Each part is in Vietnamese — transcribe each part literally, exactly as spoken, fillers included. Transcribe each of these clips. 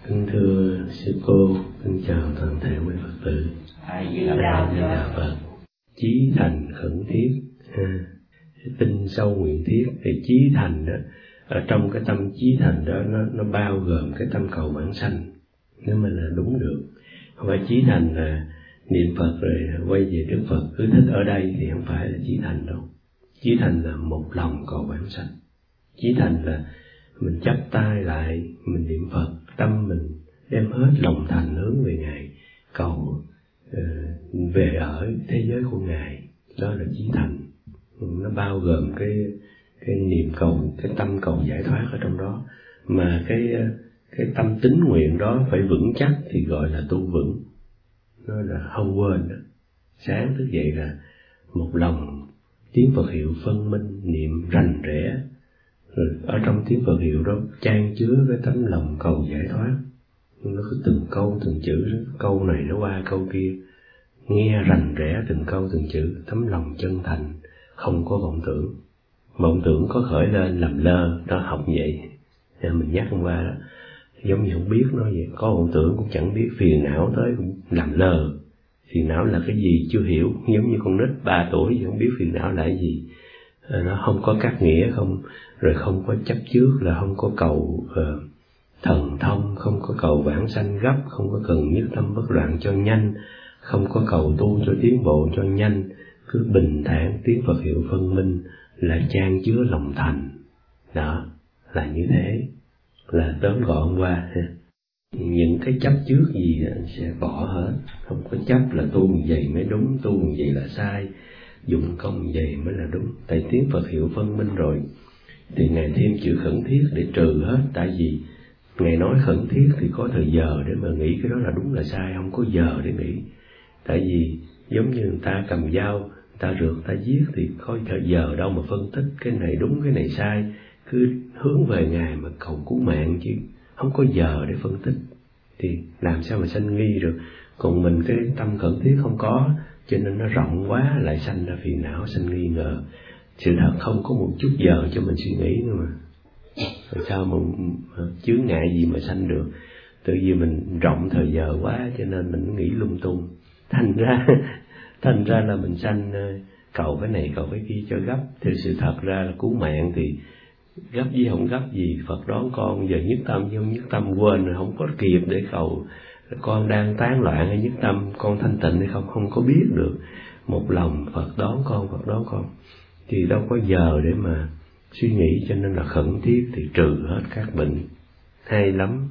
Kính thưa sư cô, kính chào toàn thể quý Phật tử. A Di Đà Phật. Chí thành khẩn thiết, ha. Tinh sâu nguyện thiết thì chí thành đó, ở trong cái tâm chí thành đó nó nó bao gồm cái tâm cầu vãng sanh, nếu mà là đúng được. Không phải chí thành là niệm Phật rồi quay về Đức Phật cứ thích ở đây thì không phải là chí thành đâu. Chí thành là một lòng cầu vãng sanh. Chí thành là mình chắp tay lại, mình niệm Phật, tâm mình đem hết lòng thành hướng về Ngài, cầu uh, về ở thế giới của Ngài. Đó là chí thành. Nó bao gồm cái cái niệm cầu, cái tâm cầu giải thoát ở trong đó. Mà cái cái tâm tín nguyện đó phải vững chắc thì gọi là tu vững. Nó là không quên đó. Sáng thức dậy là một lòng tiếng Phật hiệu phân minh, niệm rành rẽ. Rồi ở trong tiếng Phật hiệu đó chan chứa cái tấm lòng cầu giải thoát. Nó cứ từng câu từng chữ, câu này nó qua câu kia, nghe rành rẽ từng câu từng chữ, tấm lòng chân thành, không có vọng tưởng. Vọng tưởng có khởi lên làm lơ, đó học vậy. Nên mình nhắc hôm qua đó, giống như không biết nó vậy. Có vọng tưởng cũng chẳng biết, phiền não tới cũng làm lơ. Phiền não là cái gì chưa hiểu, giống như con nít ba tuổi không biết phiền não là cái gì. Nó không có cắt nghĩa, không rồi không có chấp trước, là không có cầu uh, thần thông, không có cầu vãng sanh gấp, không có cần nhất tâm bất loạn cho nhanh, không có cầu tu cho tiến bộ cho nhanh, cứ bình thản tiếng Phật hiệu phân minh là chan chứa lòng thành. Đó là như thế, là tóm gọn qua ha. Những cái chấp trước gì anh sẽ bỏ hết, không có chấp là tu như vậy mới đúng, tu như vậy là sai, dụng công như vậy mới là đúng. Tại tiếng Phật hiệu phân minh rồi thì Ngài thêm chữ khẩn thiết để trừ hết. Tại vì Ngài nói khẩn thiết thì có thời giờ để mà nghĩ cái đó là đúng là sai, không có giờ để nghĩ. Tại vì giống như người ta cầm dao, người ta rượt, người ta giết thì có thời giờ đâu mà phân tích cái này đúng cái này sai, cứ hướng về Ngài mà cầu cứu mạng chứ không có giờ để phân tích, thì làm sao mà sanh nghi được. Còn mình cái tâm khẩn thiết không có, cho nên nó rộng quá lại sanh ra phiền não, sanh nghi ngờ. Sự thật không có một chút giờ cho mình suy nghĩ nữa mà. Rồi sao mà chướng ngại gì mà sanh được. Tự nhiên mình rộng thời giờ quá cho nên mình nghĩ lung tung. Thành ra thành ra là mình sanh cầu cái này cầu cái kia cho gấp. Thì sự thật ra là cứu mạng thì gấp gì không gấp gì, Phật đón con giờ nhất tâm chứ không nhất tâm, quên rồi không có kịp để cầu con đang tán loạn hay nhất tâm, con thanh tịnh hay không, không có biết được. Một lòng Phật đón con, Phật đón con thì đâu có giờ để mà suy nghĩ, cho nên là khẩn thiết thì trừ hết các bệnh. Hay lắm.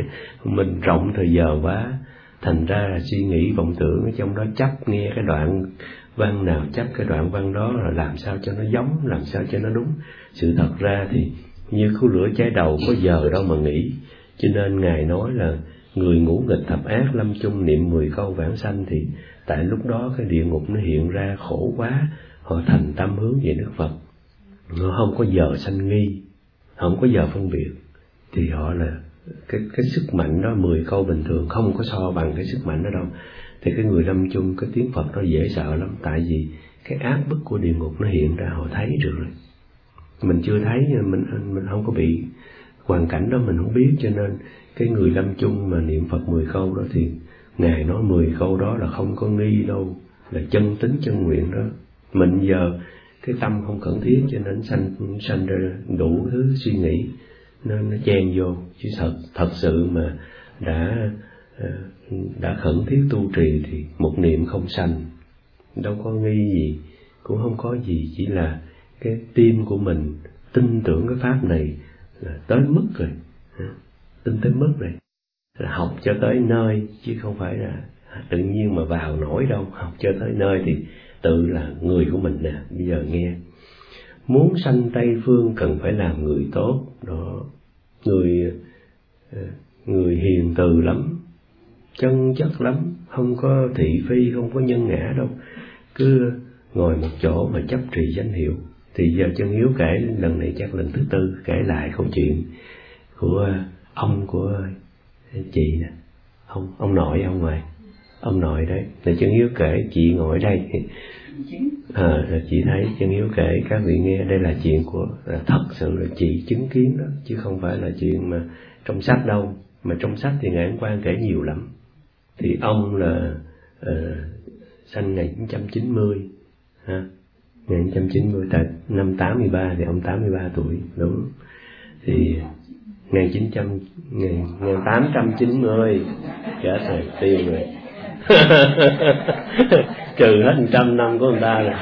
Mình rộng thời giờ quá, thành ra là suy nghĩ vọng tưởng ở trong đó, chấp nghe cái đoạn văn nào chấp cái đoạn văn đó, là làm sao cho nó giống, làm sao cho nó đúng. Sự thật ra thì như khu lửa cháy đầu, có giờ đâu mà nghĩ. Cho nên Ngài nói là người ngũ nghịch thập ác lâm chung niệm mười câu vãng sanh, thì tại lúc đó cái địa ngục nó hiện ra khổ quá, họ thành tâm hướng về Đức Phật, họ không có giờ sanh nghi, không có giờ phân biệt, thì họ là cái cái sức mạnh đó, mười câu bình thường không có so bằng cái sức mạnh đó đâu. Thì cái người lâm chung cái tiếng Phật nó dễ sợ lắm, tại vì cái áp bức của địa ngục nó hiện ra, họ thấy được rồi. Mình chưa thấy, mình mình không có bị hoàn cảnh đó, mình không biết. Cho nên cái người lâm chung mà niệm Phật mười câu đó thì Ngài nói mười câu đó là không có nghi đâu, là chân tính chân nguyện đó. Mình giờ cái tâm không khẩn thiết cho nên sanh sanh ra đủ thứ suy nghĩ, nên nó chen vô. Chứ thật thật sự mà đã đã khẩn thiết tu trì thì một niệm không sanh, đâu có nghi gì, cũng không có gì, chỉ là cái tim của mình tin tưởng cái pháp này là tới mức rồi, tin tới mức rồi, là học cho tới nơi, chứ không phải là tự nhiên mà vào nổi đâu. Học cho tới nơi thì tự là người của mình nè. Bây giờ nghe, muốn sanh Tây Phương cần phải làm người tốt đó, người người hiền từ lắm, chân chất lắm, không có thị phi, không có nhân ngã đâu, cứ ngồi một chỗ mà chấp trì danh hiệu. Thì giờ Chân Hiếu kể lần này chắc lần thứ tư kể lại câu chuyện của ông của chị nè, ông ông nội ông ngoại, ông nội đấy. Là Chân Hiếu kể, chị ngồi đây, à, chị thấy Chân Hiếu kể các vị nghe, đây là chuyện của là thật sự là chị chứng kiến đó, chứ không phải là chuyện mà trong sách đâu. mà trong sách thì Ngài Ấn Quang kể nhiều lắm. Thì ông là uh, sinh ngày chín trăm chín mươi ha, ngày chín trăm chín mươi, tại năm tám mươi ba thì ông tám mươi ba tuổi, đúng. Thì ngày chín trăm ngày tám trăm chín mươi chết rồi, tiêu rồi. Trừ hết một trăm năm của người ta rồi.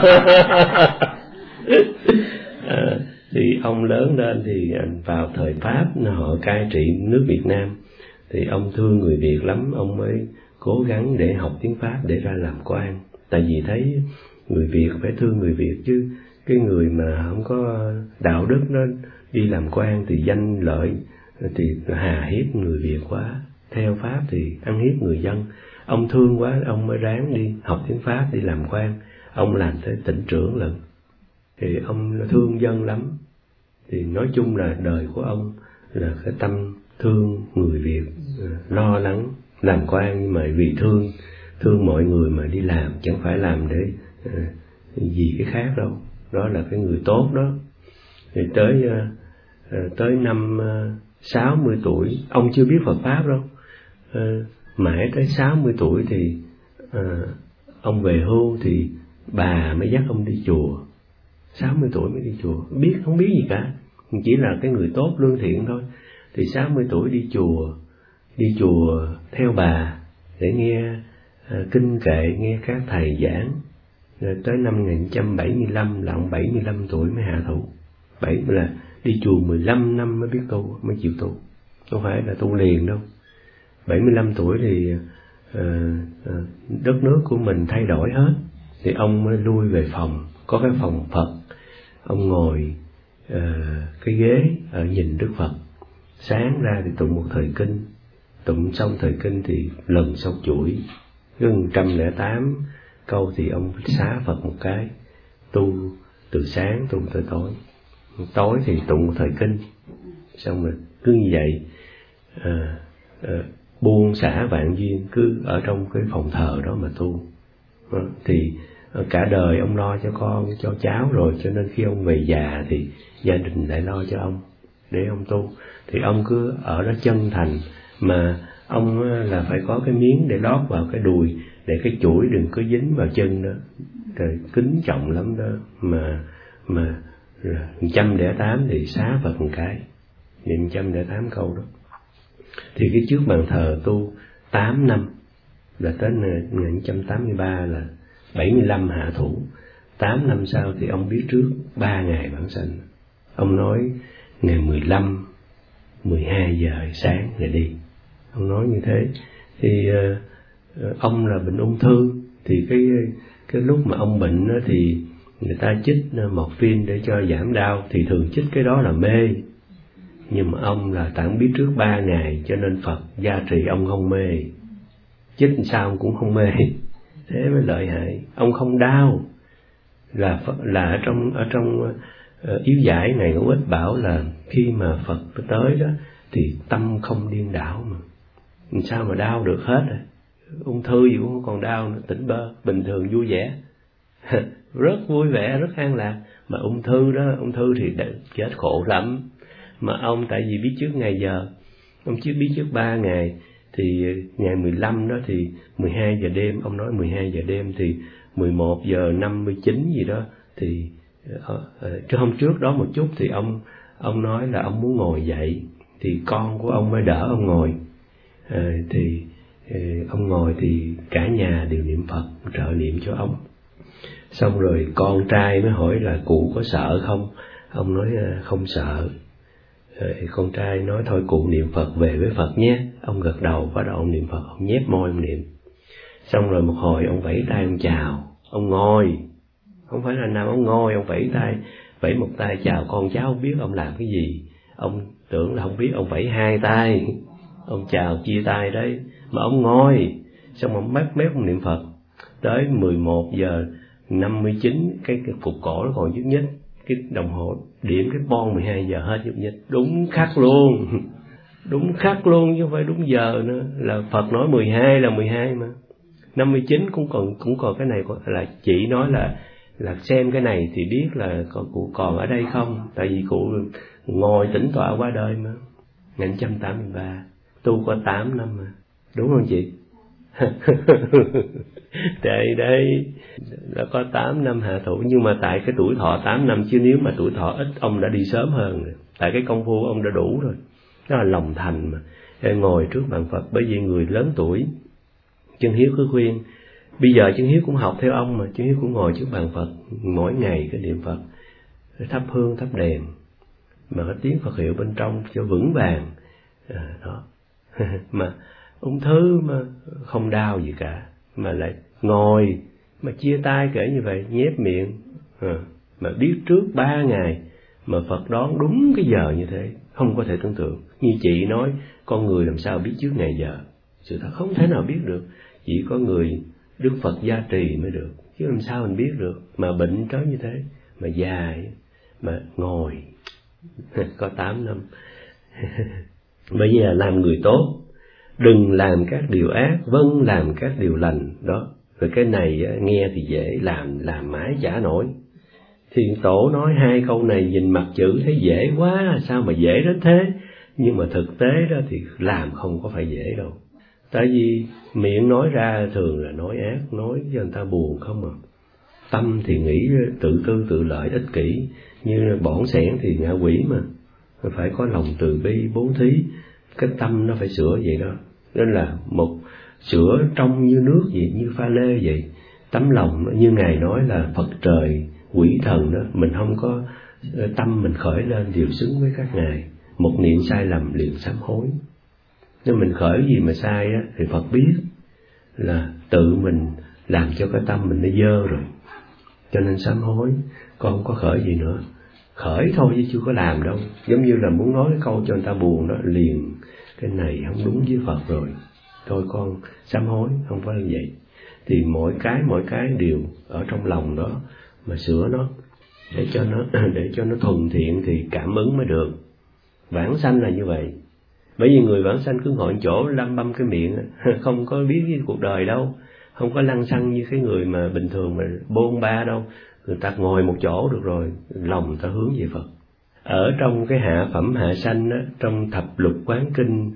À, thì ông lớn lên thì vào thời Pháp họ cai trị nước Việt Nam, thì ông thương người Việt lắm, ông mới cố gắng để học tiếng Pháp để ra làm quan. Tại vì thấy người Việt phải thương người Việt chứ, cái người mà không có đạo đức nó đi làm quan thì danh lợi thì hà hiếp người Việt quá. Theo Pháp thì ăn hiếp người dân. Ông thương quá, ông mới ráng đi học tiếng Pháp đi làm quan. Ông làm tới tỉnh trưởng lận. Thì ông thương dân lắm. Thì nói chung là đời của ông là cái tâm thương người Việt, lo lắng làm quan, nhưng mà vì thương thương mọi người mà đi làm, chẳng phải làm để uh, gì cái khác đâu. Đó là cái người tốt đó. Thì tới uh, uh, tới năm uh, sáu mươi tuổi, ông chưa biết Phật Pháp đâu. Uh, mãi tới sáu mươi tuổi thì uh, ông về hưu, thì bà mới dắt ông đi chùa. sáu mươi tuổi mới đi chùa, biết không biết gì cả, chỉ là cái người tốt lương thiện thôi. Thì sáu mươi tuổi đi chùa, đi chùa theo bà để nghe uh, kinh kệ, nghe các thầy giảng. Rồi tới năm một nghìn chín trăm bảy mươi lăm là ông bảy mươi lăm tuổi mới hạ thụ. Bảy là đi chùa mười lăm năm mới biết tu, mới chịu tu, không phải là tu liền đâu. bảy mươi lăm tuổi thì uh, uh, đất nước của mình thay đổi hết, thì ông mới lui về phòng, có cái phòng Phật. Ông ngồi uh, cái ghế ở nhìn Đức Phật. Sáng ra thì tụng một thời kinh, tụng xong thời kinh thì lần sau chuỗi gần một trăm lẻ tám câu, thì ông xá Phật một cái, tu từ sáng tu tới tối. Tối thì tụng một thời kinh, xong rồi cứ như vậy à, à, buông xả vạn duyên, cứ ở trong cái phòng thờ đó mà tu. À, thì cả đời ông lo cho con cho cháu rồi, cho nên khi ông về già thì gia đình lại lo cho ông để ông tu. Thì ông cứ ở đó chân thành, mà ông là phải có cái miếng để lót vào cái đùi để cái chuỗi đừng có dính vào chân đó. Rồi kính trọng lắm đó, mà mà một trăm lẻ tám thì xá Phật một cái, niệm một trăm lẻ tám câu đó. Thì cái trước bàn thờ tu tám năm, là tới một nghìn chín trăm tám mươi ba là bảy mươi lăm hạ thủ. Tám năm sau thì ông biết trước ba ngày vãng sanh. Ông nói ngày mười lăm, mười hai giờ sáng ngày đi. Ông nói như thế. Thì uh, ông là bệnh ung thư. Thì cái cái lúc mà ông bệnh đó, thì người ta chích morphine để cho giảm đau. Thì thường chích cái đó là mê. Nhưng mà ông là tặng biết trước ba ngày, cho nên Phật gia trì ông không mê. Chích sao ông cũng không mê. Thế mới lợi hại. Ông không đau. Là là ở trong ở trong uh, yếu giải này Ngũ Ích bảo là khi mà Phật tới đó thì tâm không điên đảo mà. Sao mà đau được hết rồi. Ung thư gì cũng không còn đau nữa, tỉnh bơ, bình thường vui vẻ. Rất vui vẻ, rất an lạc. Mà ung thư đó, ung thư thì chết khổ lắm. Mà ông tại vì biết trước ngày giờ, ông chưa biết trước ba ngày, thì ngày mười lăm đó thì mười hai giờ đêm, ông nói mười hai giờ đêm thì mười một giờ năm mươi chín gì đó, thì uh, hôm trước đó một chút thì ông ông nói là ông muốn ngồi dậy, thì con của ông mới đỡ ông ngồi. Uh, thì uh, ông ngồi thì cả nhà đều niệm Phật trợ niệm cho ông. Xong rồi con trai mới hỏi là cụ có sợ không? Ông nói uh, không sợ. Rồi con trai nói thôi cụ niệm Phật về với Phật nhé. Ông gật đầu, bắt đầu ông niệm Phật, ông nhép môi ông niệm. Xong rồi một hồi ông vẫy tay ông chào, ông ngồi. Không phải là nằm, ông ngồi, ông vẫy tay, vẫy một tay chào con cháu, không biết ông làm cái gì. Ông tưởng là không biết, ông vẫy hai tay, ông chào chia tay đấy. Mà ông ngồi, xong ông mép mép ông niệm Phật. Tới mười một giờ năm mươi chín, cái, cái cục cổ nó còn nhúc nhích. Cái đồng hồ điểm cái bon mười hai giờ hết nhúc nhích. Đúng khắc luôn. Đúng khắc luôn chứ không phải đúng giờ nữa. Là Phật nói mười hai là mười hai mà. năm mươi chín cũng còn cũng còn cái này, là chị nói là là xem cái này thì biết là còn cụ còn ở đây không, tại vì cụ ngồi tĩnh tọa qua đời mà. một nghìn chín trăm tám mươi ba tu có tám năm mà, đúng không chị? Đây đấy, đã có tám năm hạ thủ, nhưng mà tại cái tuổi thọ tám năm, chứ nếu mà tuổi thọ ít ông đã đi sớm hơn rồi. Tại cái công phu ông đã đủ rồi, đó là lòng thành mà. Ngồi trước bàn Phật, bởi vì người lớn tuổi, Chân Hiếu cứ khuyên, bây giờ Chân Hiếu cũng học theo ông mà, Chân Hiếu cũng ngồi trước bàn Phật mỗi ngày cái niệm Phật, thắp hương thắp đèn, mà cái tiếng Phật hiệu bên trong cho vững vàng, à, đó. Mà ung thư mà không đau gì cả, mà lại ngồi mà chia tay kể như vậy, nhép miệng, à, mà biết trước ba ngày mà Phật đón đúng cái giờ như thế, không có thể tưởng tượng. Như chị nói, con người làm sao biết trước ngày giờ, sự thật không thể nào biết được, chỉ có người Đức Phật gia trì mới được, chứ làm sao mình biết được. Mà bệnh tới như thế, mà dài, mà ngồi có tám năm. Bây giờ làm người tốt, đừng làm các điều ác, vâng làm các điều lành đó. Rồi cái này nghe thì dễ, làm làm mãi chả nổi. Thiền Tổ nói hai câu này nhìn mặt chữ thấy dễ quá, sao mà dễ đến thế, nhưng mà thực tế đó thì làm không có phải dễ đâu. Tại vì miệng nói ra thường là nói ác, nói cho người ta buồn không à. Tâm thì nghĩ tự tư tự lợi ích kỷ, như bỏng sẻn thì ngạ quỷ mà, phải có lòng từ bi bố thí, cái tâm nó phải sửa vậy đó. Nên là một sửa trong như nước vậy, như pha lê vậy. Tấm lòng như Ngài nói là Phật trời, quỷ thần đó, mình không có tâm mình khởi lên điều xứng với các ngài. Một niệm sai lầm liền sám hối. Nếu mình khởi gì mà sai á, thì Phật biết là tự mình làm cho cái tâm mình nó dơ rồi, cho nên sám hối. Con không có khởi gì nữa, khởi thôi chứ chưa có làm đâu. Giống như là muốn nói cái câu cho người ta buồn đó, liền cái này không đúng với Phật rồi, thôi con sám hối, không phải như vậy. Thì mỗi cái mỗi cái đều ở trong lòng đó mà sửa nó, để cho nó để cho nó thuần thiện thì cảm ứng mới được. Vãng sanh là như vậy. Bởi vì người vãng sanh cứ ngồi chỗ lăm băm cái miệng, không có biết cái cuộc đời đâu, không có lăng xăng như cái người mà bình thường mà bôn ba đâu. Người ta ngồi một chỗ được rồi, lòng người ta hướng về Phật. Ở trong cái hạ phẩm hạ sanh á, trong thập lục quán kinh,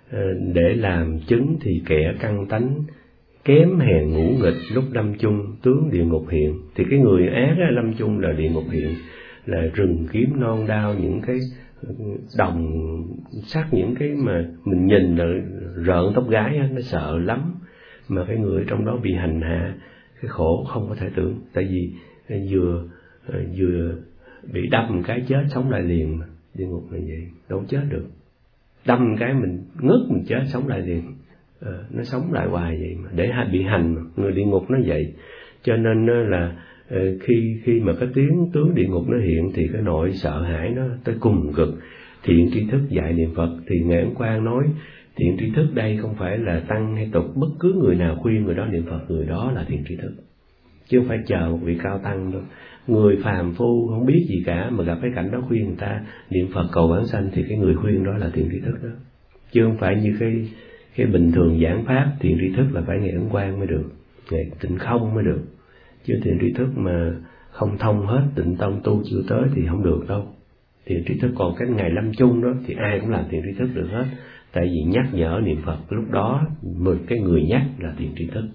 để làm chứng thì kẻ căn tánh kém hèn ngũ nghịch, lúc lâm chung tướng địa ngục hiện. Thì cái người ác á, lâm chung là địa ngục hiện, là rừng kiếm non đao, những cái đồng sắt, những cái mà mình nhìn là rợn tóc gái á, nó sợ lắm. Mà cái người trong đó bị hành hạ, cái khổ không có thể tưởng. Tại vì vừa vừa bị đâm cái chết sống lại liền mà. Địa ngục là vậy, đâu chết được. Đâm cái mình ngất, mình chết sống lại liền. À, nó sống lại hoài vậy mà, để bị hành mà. Người địa ngục nó vậy. Cho nên là khi khi mà cái tiếng tướng địa ngục nó hiện thì cái nỗi sợ hãi nó tới cùng cực. Thiện tri thức dạy niệm Phật thì Ngài Ấn Quang nói thiện tri thức đây không phải là tăng hay tục, bất cứ người nào khuyên người đó niệm Phật, người đó là thiện tri thức, chứ không phải chờ một vị cao tăng đâu. Người phàm phu không biết gì cả mà gặp cái cảnh đó khuyên người ta niệm Phật cầu vãng sanh thì cái người khuyên đó là thiện tri thức đó, chứ không phải như cái cái bình thường giảng pháp. Thiện tri thức là phải Ngài Ấn Quang mới được, Ngài Tịnh Không mới được, chứ thiện tri thức mà không thông hết tịnh tông tu chưa tới thì không được đâu. Thiện tri thức còn cái ngày lâm chung đó thì ai cũng làm thiện tri thức được hết, tại vì nhắc nhở niệm Phật lúc đó một cái người nhắc là thiện tri thức.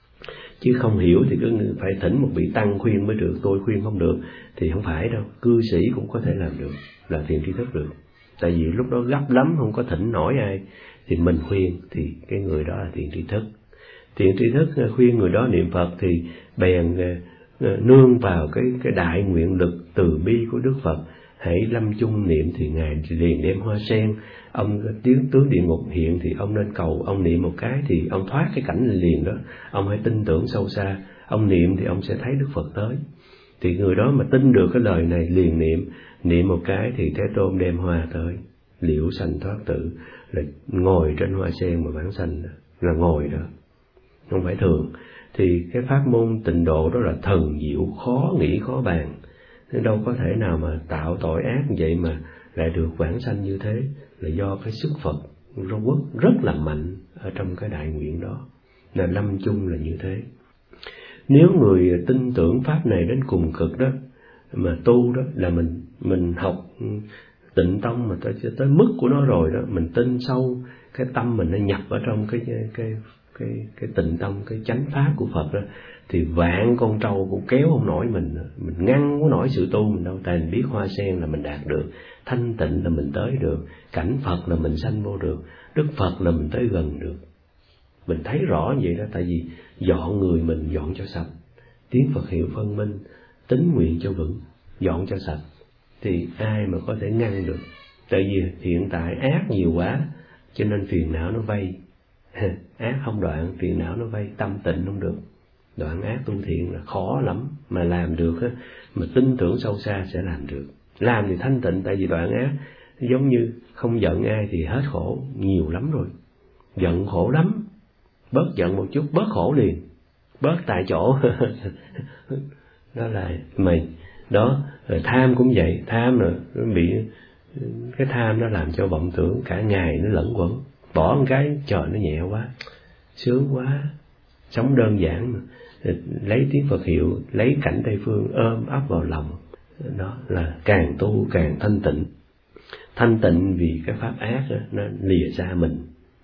Chứ không hiểu thì cứ phải thỉnh một vị tăng khuyên mới được, tôi khuyên không được thì không phải đâu. Cư sĩ cũng có thể làm được, là thiện tri thức được. Tại vì lúc đó gấp lắm không có thỉnh nổi ai thì mình khuyên thì cái người đó là thiện tri thức. Thiện tri thức khuyên người đó niệm Phật thì bèn nương vào cái cái đại nguyện lực từ bi của Đức Phật. Hãy lâm chung niệm thì Ngài liền đem hoa sen. Ông tiếng tướng địa ngục hiện thì ông nên cầu, ông niệm một cái thì ông thoát cái cảnh liền đó. Ông hãy tin tưởng sâu xa, ông niệm thì ông sẽ thấy Đức Phật tới. Thì người đó mà tin được cái lời này liền niệm, niệm một cái thì Thế Tôn đem hoa tới, liễu sanh thoát tử, là ngồi trên hoa sen mà vãng sanh đó, là ngồi đó, không phải thường. Thì cái pháp môn tịnh độ đó là thần diệu, khó nghĩ khó bàn, nên đâu có thể nào mà tạo tội ác vậy mà lại được vãng sanh như thế, là do cái sức Phật rốt quốc rất là mạnh ở trong cái đại nguyện đó, là lâm chung là như thế. Nếu người tin tưởng pháp này đến cùng cực đó mà tu đó, là mình mình học tịnh tông mà tới tới mức của nó rồi đó, mình tin sâu cái tâm mình nó nhập ở trong cái cái cái cái tịnh tâm, cái chánh pháp của Phật đó, thì vạn con trâu cũng kéo không nổi mình, mình ngăn không nổi sự tu mình đâu. Tại mình biết hoa sen là mình đạt được, thanh tịnh là mình tới được, cảnh Phật là mình sanh vô được, Đức Phật là mình tới gần được. Mình thấy rõ như vậy đó, tại vì dọn người mình dọn cho sạch, tiếng Phật hiệu phân minh, tín nguyện cho vững, dọn cho sạch, thì ai mà có thể ngăn được. Tại vì hiện tại ác nhiều quá, cho nên phiền não nó vây. Ác không đoạn, phiền não nó vây, tâm tịnh không được. Đoạn ác tu thiện là khó lắm, mà làm được á, mà tin tưởng sâu xa sẽ làm được. Làm thì thanh tịnh, tại vì đoạn ác giống như không giận ai thì hết khổ nhiều lắm rồi. Giận khổ lắm, bớt giận một chút bớt khổ liền, bớt tại chỗ. Đó là mày đó. Rồi tham cũng vậy, tham rồi nó bị cái tham nó làm cho vọng tưởng cả ngày nó lẫn quẩn. Bỏ một cái trời nó nhẹ quá, sướng quá, sống đơn giản mà. Lấy tiếng Phật hiệu, lấy cảnh Tây Phương ôm ấp vào lòng, đó là càng tu càng thanh tịnh. Thanh tịnh vì cái pháp ác đó, nó lìa xa mình.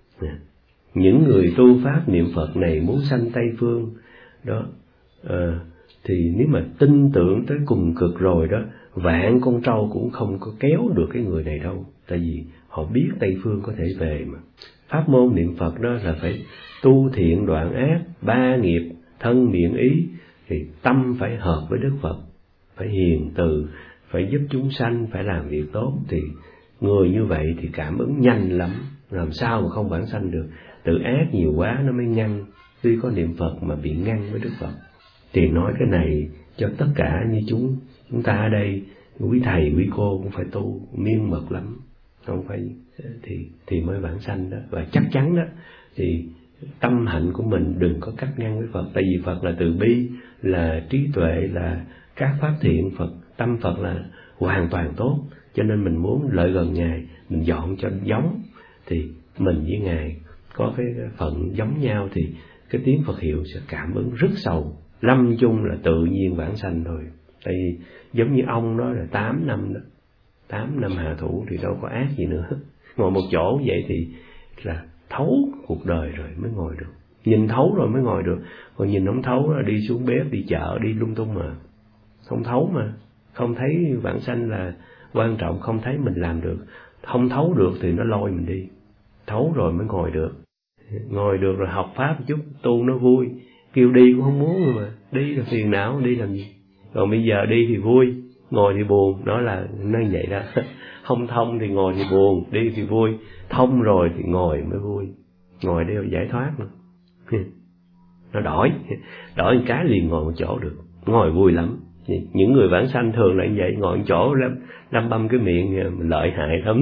Những người tu pháp niệm Phật này muốn sanh Tây Phương đó, à, thì nếu mà tin tưởng tới cùng cực rồi đó, vạn con trâu cũng không có kéo được cái người này đâu. Tại vì họ biết Tây Phương có thể về mà. Pháp môn niệm Phật đó là phải tu thiện đoạn ác, ba nghiệp thân miệng ý, thì tâm phải hợp với Đức Phật, phải hiền từ, phải giúp chúng sanh, phải làm việc tốt. Thì người như vậy thì cảm ứng nhanh lắm, làm sao mà không vãng sanh được. Tự ác nhiều quá nó mới ngăn, tuy có niệm Phật mà bị ngăn với Đức Phật. Thì nói cái này cho tất cả như chúng chúng ta ở đây, quý thầy quý cô cũng phải tu miên mật lắm, không phải thì thì mới vãng sanh đó. Và chắc chắn đó, thì tâm hạnh của mình đừng có cắt ngang với Phật. Tại vì Phật là từ bi, là trí tuệ, là các pháp thiện. Phật, tâm Phật là hoàn toàn tốt, cho nên mình muốn lợi gần Ngài, mình dọn cho giống, thì mình với Ngài có cái phận giống nhau, thì cái tiếng Phật hiệu sẽ cảm ứng rất sâu. Lâm chung là tự nhiên vãng sanh thôi. Tại vì giống như ông đó là tám năm đó, tám năm hạ thủ thì đâu có ác gì nữa. Ngồi một chỗ vậy thì là thấu cuộc đời rồi mới ngồi được. Nhìn thấu rồi mới ngồi được. Còn nhìn không thấu là đi xuống bếp, đi chợ, đi lung tung mà. Không thấu mà. Không thấy vãng sanh là quan trọng, không thấy mình làm được. Không thấu được thì nó lôi mình đi. Thấu rồi mới ngồi được. Ngồi được rồi học pháp một chút, tu nó vui. Kêu đi cũng không muốn mà. Đi là phiền não, đi làm gì. Còn bây giờ đi thì vui, ngồi thì buồn. Đó là nó như vậy đó. Không thông thì ngồi thì buồn, đi thì vui. Thông rồi thì ngồi mới vui. Ngồi để giải thoát nữa. Nó đổi. Đổi một cái liền ngồi một chỗ được. Ngồi vui lắm. Những người vãng sanh thường là như vậy. Ngồi một chỗ đâm băm cái miệng, lợi hại lắm.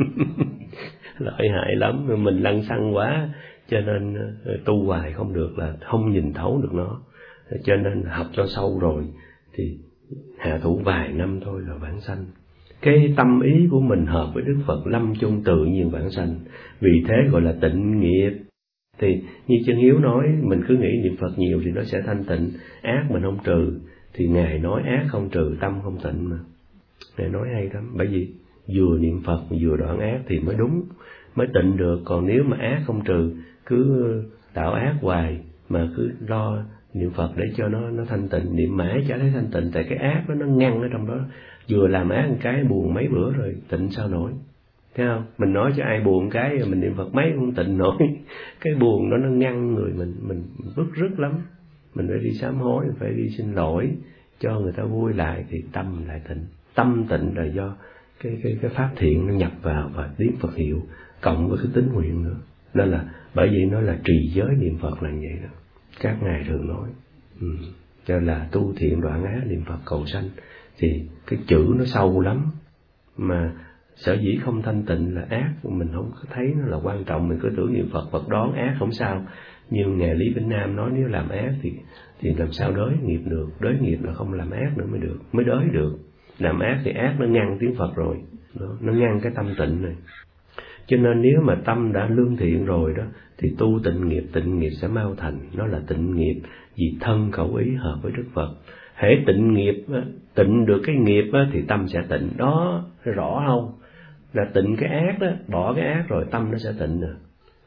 Lợi hại lắm. Mình lăng xăng quá, cho nên tu hoài không được, là không nhìn thấu được nó. Cho nên học cho sâu rồi thì hạ thủ vài năm thôi là vãng sanh. Cái tâm ý của mình hợp với Đức Phật, lâm chung tự nhiên vãng sanh. Vì thế gọi là tịnh nghiệp. Thì như Chân Hiếu nói, mình cứ nghĩ niệm Phật nhiều thì nó sẽ thanh tịnh, ác mình không trừ. Thì Ngài nói ác không trừ, tâm không tịnh mà. Ngài nói hay lắm, bởi vì vừa niệm Phật vừa đoạn ác thì mới đúng, mới tịnh được. Còn nếu mà ác không trừ, cứ tạo ác hoài mà cứ lo niệm Phật để cho nó nó thanh tịnh, niệm mãi chả thấy thanh tịnh. Tại cái ác đó nó ngăn ở trong đó, vừa làm ác một cái buồn mấy bữa rồi tịnh sao nổi. Thấy không? Mình nói cho ai buồn cái mình niệm Phật mấy cũng tịnh nổi. Cái buồn đó nó ngăn người mình, mình bức rứt lắm. Mình phải đi sám hối, mình phải đi xin lỗi cho người ta vui lại thì tâm lại tịnh. Tâm tịnh là do cái cái cái pháp thiện nó nhập vào và tiếng Phật hiệu cộng với cái tín nguyện nữa. Nên là bởi vậy nó là trì giới niệm Phật là như vậy đó. Các ngài thường nói. Ừ. Cho là tu thiện đoạn ác niệm Phật cầu sanh. Thì cái chữ nó sâu lắm. Mà sở dĩ không thanh tịnh là ác, mình không thấy nó là quan trọng. Mình cứ tưởng niệm Phật, Phật đón ác không sao. Nhưng Ngài Lý Vĩnh Nam nói nếu làm ác thì thì làm sao đới nghiệp được. Đới nghiệp là không làm ác nữa mới được, mới đới được. Làm ác thì ác nó ngăn tiếng Phật rồi đó, nó ngăn cái tâm tịnh này. Cho nên nếu mà tâm đã lương thiện rồi đó thì tu tịnh nghiệp, tịnh nghiệp sẽ mau thành. Nó là tịnh nghiệp vì thân khẩu ý hợp với Đức Phật. Hễ tịnh nghiệp, tịnh được cái nghiệp thì tâm sẽ tịnh. Đó, rõ không? Là tịnh cái ác đó, bỏ cái ác rồi tâm nó sẽ tịnh rồi.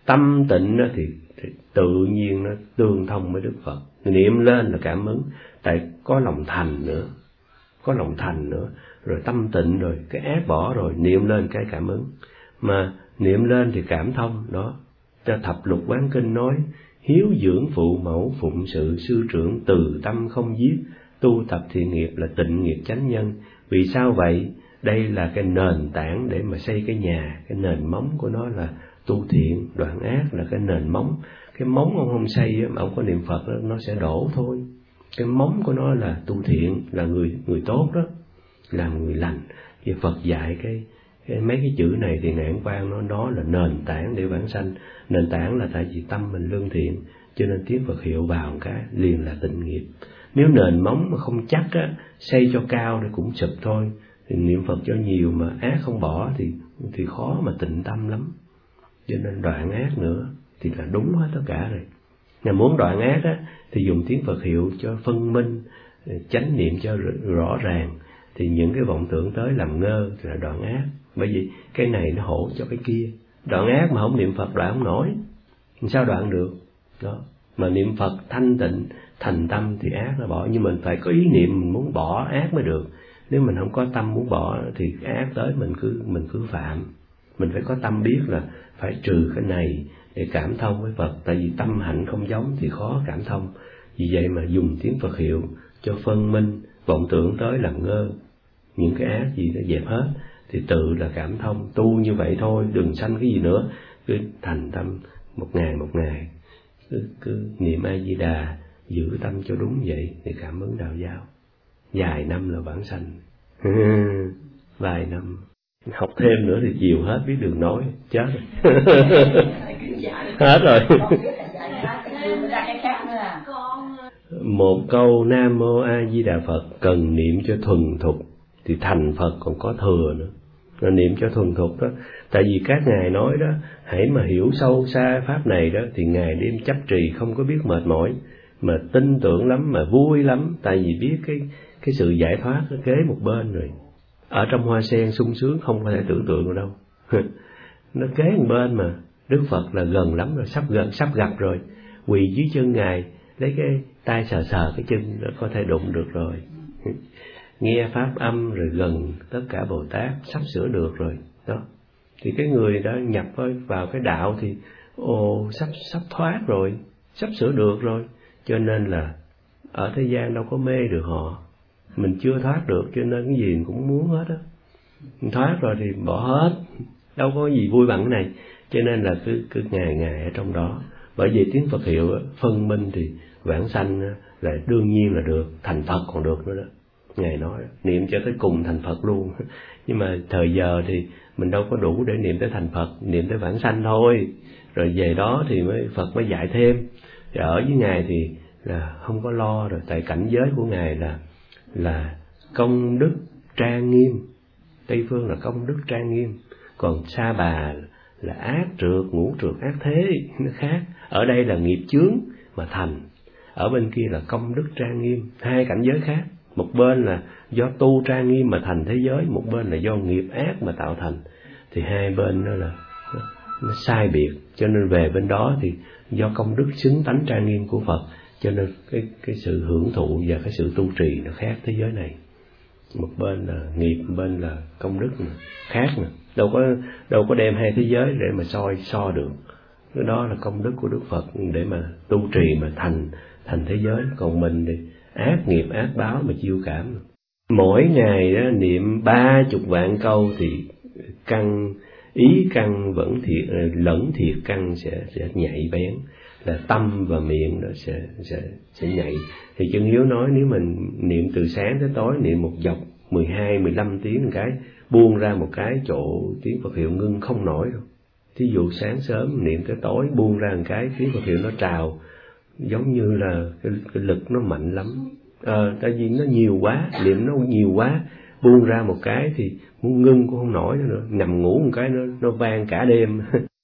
Tâm tịnh thì, thì tự nhiên nó tương thông với Đức Phật. Niệm lên là cảm ứng, tại có lòng thành nữa, có lòng thành nữa, rồi tâm tịnh rồi, cái ác bỏ rồi, niệm lên cái cảm ứng. Mà niệm lên thì cảm thông đó. Cho Thập Lục Quán Kinh nói, hiếu dưỡng phụ mẫu phụng sự sư trưởng, từ tâm không giết, tu tập thiện nghiệp là tịnh nghiệp chánh nhân. Vì sao vậy? Đây là cái nền tảng để mà xây cái nhà, cái nền móng của nó là tu thiện, đoạn ác là cái nền móng. Cái móng ông không xây mà ông có niệm Phật đó, nó sẽ đổ thôi. Cái móng của nó là tu thiện, là người người tốt đó, làm người lành. Thì Phật dạy cái, cái mấy cái chữ này thì Ngạn Quang nó nó là nền tảng để vãng sanh. Nền tảng là tại vì tâm mình lương thiện, cho nên tiếng Phật hiệu vào một cái liền là tịnh nghiệp. Nếu nền móng mà không chắc á, xây cho cao thì cũng sụp thôi. Thì niệm Phật cho nhiều mà ác không bỏ thì thì khó mà tịnh tâm lắm. Cho nên đoạn ác nữa thì là đúng hết tất cả rồi. Nhà muốn đoạn ác á thì dùng tiếng Phật hiệu cho phân minh, chánh niệm cho rõ ràng, thì những cái vọng tưởng tới làm ngơ là đoạn ác. Bởi vì cái này nó hỗ cho cái kia. Đoạn ác mà không niệm Phật đoạn không nổi, sao đoạn được đó. Mà niệm Phật thanh tịnh thành tâm thì ác nó bỏ. Nhưng mình phải có ý niệm mình muốn bỏ ác mới được. Nếu mình không có tâm muốn bỏ thì ác tới mình cứ mình cứ phạm. Mình phải có tâm biết là phải trừ cái này để cảm thông với Phật. Tại vì tâm hạnh không giống thì khó cảm thông. Vì vậy mà dùng tiếng Phật hiệu cho phân minh, vọng tưởng tới làm ngơ, những cái ác gì nó dẹp hết, thì tự là cảm thông. Tu như vậy thôi, đừng sanh cái gì nữa. Cứ thành tâm một ngày một ngày, cứ, cứ niệm A Di Đà, giữ tâm cho đúng vậy thì cảm ứng đạo giáo. Vài năm là vãng sanh. Vài năm học thêm nữa thì chiều hết biết đường nói, chết rồi. Hết rồi. Một câu Nam Mô A Di Đà Phật cần niệm cho thuần thục thì thành Phật còn có thừa nữa. Rồi niệm cho thuần thục đó. Tại vì các ngài nói đó, hãy mà hiểu sâu xa pháp này đó thì ngài đêm chấp trì không có biết mệt mỏi, mà tin tưởng lắm, mà vui lắm. Tại vì biết cái cái sự giải thoát nó kế một bên rồi. Ở trong hoa sen sung sướng không có thể tưởng tượng được đâu. Nó kế một bên mà. Đức Phật là gần lắm rồi, sắp gần, sắp gặp rồi. Quỳ dưới chân ngài, lấy cái tay sờ sờ cái chân nó có thể đụng được rồi. Nghe pháp âm rồi gần tất cả Bồ Tát, sắp sửa được rồi đó. Thì cái người đã nhập vào cái đạo thì ồ sắp sắp thoát rồi, sắp sửa được rồi. Cho nên là ở thế gian đâu có mê được họ. Mình chưa thoát được cho nên cái gì mình cũng muốn hết á. Thoát rồi thì bỏ hết, đâu có gì vui bằng cái này. Cho nên là cứ cứ ngày ngày ở trong đó. Bởi vì tiếng Phật hiệu phân minh thì vãng sanh là đương nhiên là được, thành Phật còn được nữa đó. Ngài nói niệm cho tới cùng thành Phật luôn. Nhưng mà thời giờ thì mình đâu có đủ để niệm tới thành Phật, niệm tới vãng sanh thôi. Rồi về đó thì mới Phật mới dạy thêm. Thì ở với ngài thì là không có lo rồi, tại cảnh giới của ngài là là công đức trang nghiêm. Tây phương là công đức trang nghiêm, còn Sa Bà là ác trượt, ngũ trượt ác thế, nó khác. Ở đây là nghiệp chướng mà thành, ở bên kia là công đức trang nghiêm, hai cảnh giới khác. Một bên là do tu trang nghiêm mà thành thế giới, một bên là do nghiệp ác mà tạo thành. Thì hai bên đó là nó, nó sai biệt. Cho nên về bên đó thì do công đức xứng tánh trang nghiêm của Phật, cho nên cái cái sự hưởng thụ và cái sự tu trì nó khác thế giới này. Một bên là nghiệp, một bên là công đức mà, khác mà. Đâu có đâu có đem hai thế giới để mà soi so được. Cái đó là công đức của Đức Phật để mà tu trì mà thành thành thế giới. Còn mình thì ác nghiệp ác báo mà chiêu cảm. Mỗi ngày đó niệm ba chục vạn câu thì căn ý căn vẫn thiệt lẫn thiệt căn sẽ sẽ nhạy bén, là tâm và miệng nó sẽ sẽ sẽ nhạy. Thì Chân Hiếu nói nếu mình niệm từ sáng tới tối, niệm một dọc mười hai, mười lăm tiếng một cái, buông ra một cái chỗ tiếng Phật hiệu ngưng không nổi đâu. Thí dụ sáng sớm niệm tới tối, buông ra một cái tiếng Phật hiệu nó trào, giống như là cái, cái lực nó mạnh lắm. À, tại vì nó nhiều quá, niệm nó nhiều quá, buông ra một cái thì muốn ngưng cũng không nổi nữa, nằm ngủ một cái nó nó vang cả đêm.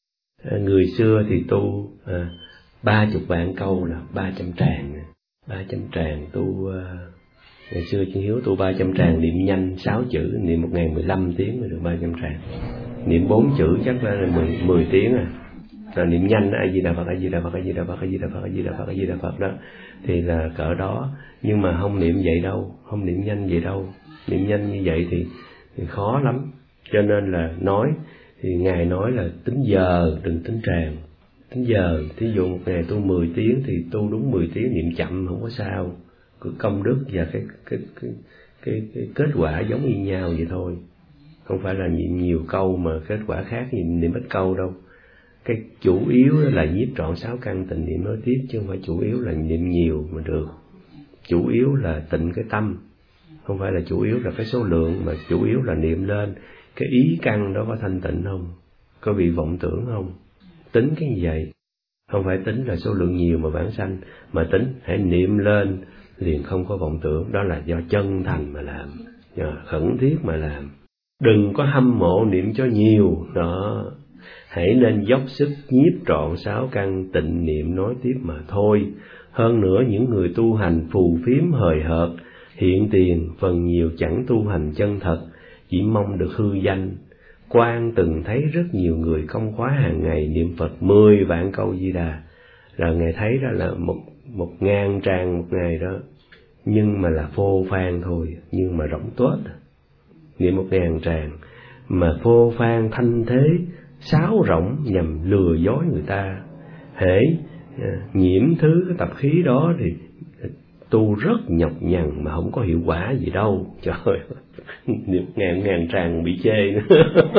À, người xưa thì tu à, ba chục vạn câu là ba trăm tràng, ba trăm tràng tu. À, ngày xưa Chân Hiếu tu ba trăm tràng, niệm nhanh sáu chữ, niệm một ngày mười lăm tiếng mới được ba trăm tràng. Niệm bốn chữ chắc là mười mười tiếng à. Là niệm nhanh A Di Đà Phật, A Di Đà Phật, A Di Đà Phật, A Di Đà Phật, A Di Đà Phật, A Di Đà Phật đó thì là cỡ đó. Nhưng mà không niệm vậy đâu, không niệm nhanh vậy đâu. Niệm nhanh như vậy thì, thì khó lắm. Cho nên là nói thì Ngài nói là tính giờ, đừng tính tràng. Tính giờ, thí dụ một ngày tu mười tiếng thì tu đúng mười tiếng, niệm chậm không có sao. Cứ công đức và cái cái cái cái, cái kết quả giống như nhau vậy thôi. Không phải là niệm nhiều câu mà kết quả khác niệm niệm ít câu đâu. Cái chủ yếu là nhiếp trọn sáu căn tịnh niệm nói tiếp, chứ không phải chủ yếu là niệm nhiều mà được. Chủ yếu là tịnh cái tâm, không phải là chủ yếu là cái số lượng, mà chủ yếu là niệm lên cái ý căn đó có thanh tịnh không, có bị vọng tưởng không. Tính cái như vậy, không phải tính là số lượng nhiều mà vãng sanh, mà tính hãy niệm lên liền không có vọng tưởng. Đó là do chân thành mà làm, do khẩn thiết mà làm. Đừng có hâm mộ niệm cho nhiều đó. Hãy nên dốc sức nhiếp trọn sáu căn tịnh niệm nói tiếp mà thôi. Hơn nữa những người tu hành phù phiếm hời hợt, hiện tiền, phần nhiều chẳng tu hành chân thật, chỉ mong được hư danh. Quan từng thấy rất nhiều người công khóa hàng ngày niệm Phật mười vạn câu Di Đà, là Ngài thấy đó là một, một ngàn tràng một ngày đó, nhưng mà là phô phan thôi, nhưng mà rỗng tuếch. Niệm một ngàn tràng mà phô phan thanh thế, sáo rỗng nhằm lừa dối người ta. Hễ nhiễm thứ cái tập khí đó thì tu rất nhọc nhằn mà không có hiệu quả gì đâu. Trời ơi, niệm ngàn ngàn tràng bị chê nữa.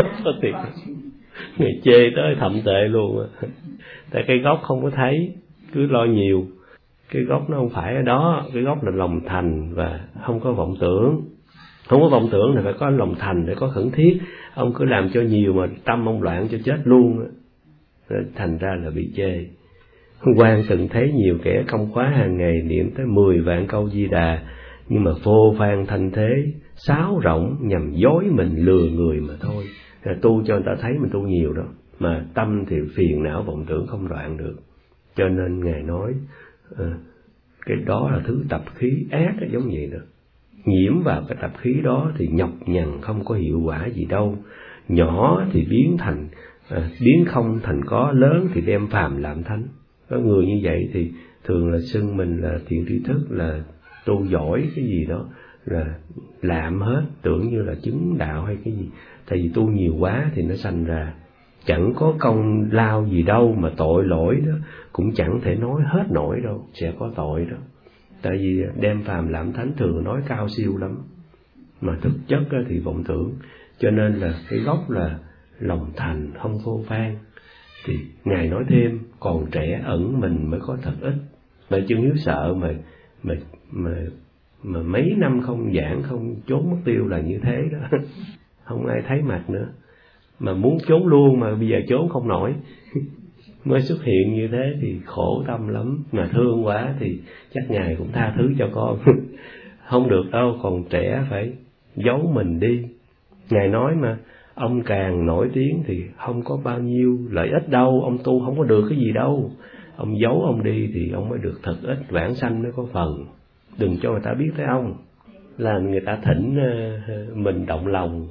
Ngày chê tới thậm tệ luôn. Tại cái gốc không có thấy, cứ lo nhiều. Cái gốc nó không phải ở đó, cái gốc là lòng thành và không có vọng tưởng. Không có vọng tưởng thì phải có lòng thành để có khẩn thiết. Ông cứ làm cho nhiều mà tâm ông loạn cho chết luôn, thành ra là bị chê. Quan từng thấy nhiều kẻ công khóa hàng ngày niệm tới mười vạn câu Di Đà, nhưng mà phô phan thanh thế, sáo rỗng nhằm dối mình, lừa người mà thôi. Tu cho người ta thấy mình tu nhiều đó, mà tâm thì phiền não vọng tưởng không đoạn được. Cho nên Ngài nói à, cái đó là thứ tập khí ác đó, giống vậy đó. Nhiễm vào cái tập khí đó thì nhọc nhằn không có hiệu quả gì đâu. Nhỏ thì biến thành à, biến không thành có, lớn thì đem phàm làm thánh. Có người như vậy thì thường là xưng mình là thiện tri thức, là tu giỏi cái gì đó, là làm hết, tưởng như là chứng đạo hay cái gì. Tại vì tu nhiều quá thì nó sanh ra chẳng có công lao gì đâu, mà tội lỗi đó cũng chẳng thể nói hết nổi đâu, sẽ có tội đó. Tại vì đem phàm làm thánh thường nói cao siêu lắm, mà thực chất thì vọng tưởng. Cho nên là cái gốc là lòng thành không phô phan. Thì Ngài nói thêm, còn trẻ ẩn mình mới có thật ít. Bởi chân hiếu sợ mà, mà, mà, mà mấy năm không giảng, không trốn mất tiêu là như thế đó. Không ai thấy mặt nữa. Mà muốn trốn luôn mà bây giờ trốn không nổi. Mới xuất hiện như thế thì khổ tâm lắm. Mà thương quá thì chắc Ngài cũng tha thứ cho con. Không được đâu, còn trẻ phải giấu mình đi. Ngài nói mà, ông càng nổi tiếng thì không có bao nhiêu lợi ích đâu, ông tu không có được cái gì đâu. Ông giấu ông đi thì ông mới được thật ít, vãng sanh mới có phần. Đừng cho người ta biết tới ông, là người ta thỉnh mình động lòng.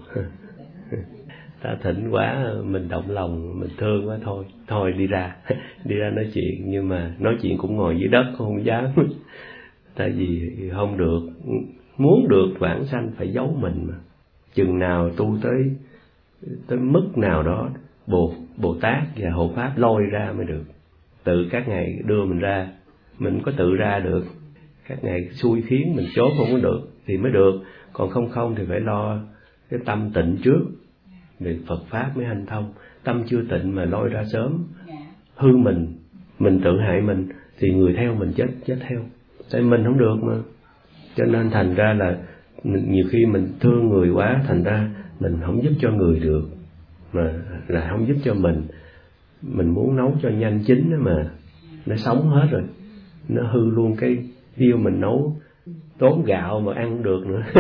Ta thỉnh quá mình động lòng, mình thương quá, thôi thôi đi ra đi ra nói chuyện. Nhưng mà nói chuyện cũng ngồi dưới đất, không dám. Tại vì không được, muốn được vãng sanh phải giấu mình mà. Chừng nào tu tới tới mức nào đó, Bồ, Bồ Tát và Hộ Pháp lôi ra mới được. Tự các ngài đưa mình ra, mình có tự ra được. Các ngài xui khiến mình trốn không có được thì mới được. Còn không không thì phải lo cái tâm tịnh trước, thì Phật Pháp mới hanh thông. Tâm chưa tịnh mà lôi ra sớm, hư mình, mình tự hại mình, thì người theo mình chết chết theo. Tại mình không được mà. Cho nên thành ra là nhiều khi mình thương người quá, thành ra mình không giúp cho người được, mà là không giúp cho mình. Mình muốn nấu cho nhanh chín đó mà nó sống hết rồi, nó hư luôn cái yêu mình nấu. Tốn gạo mà ăn không được nữa.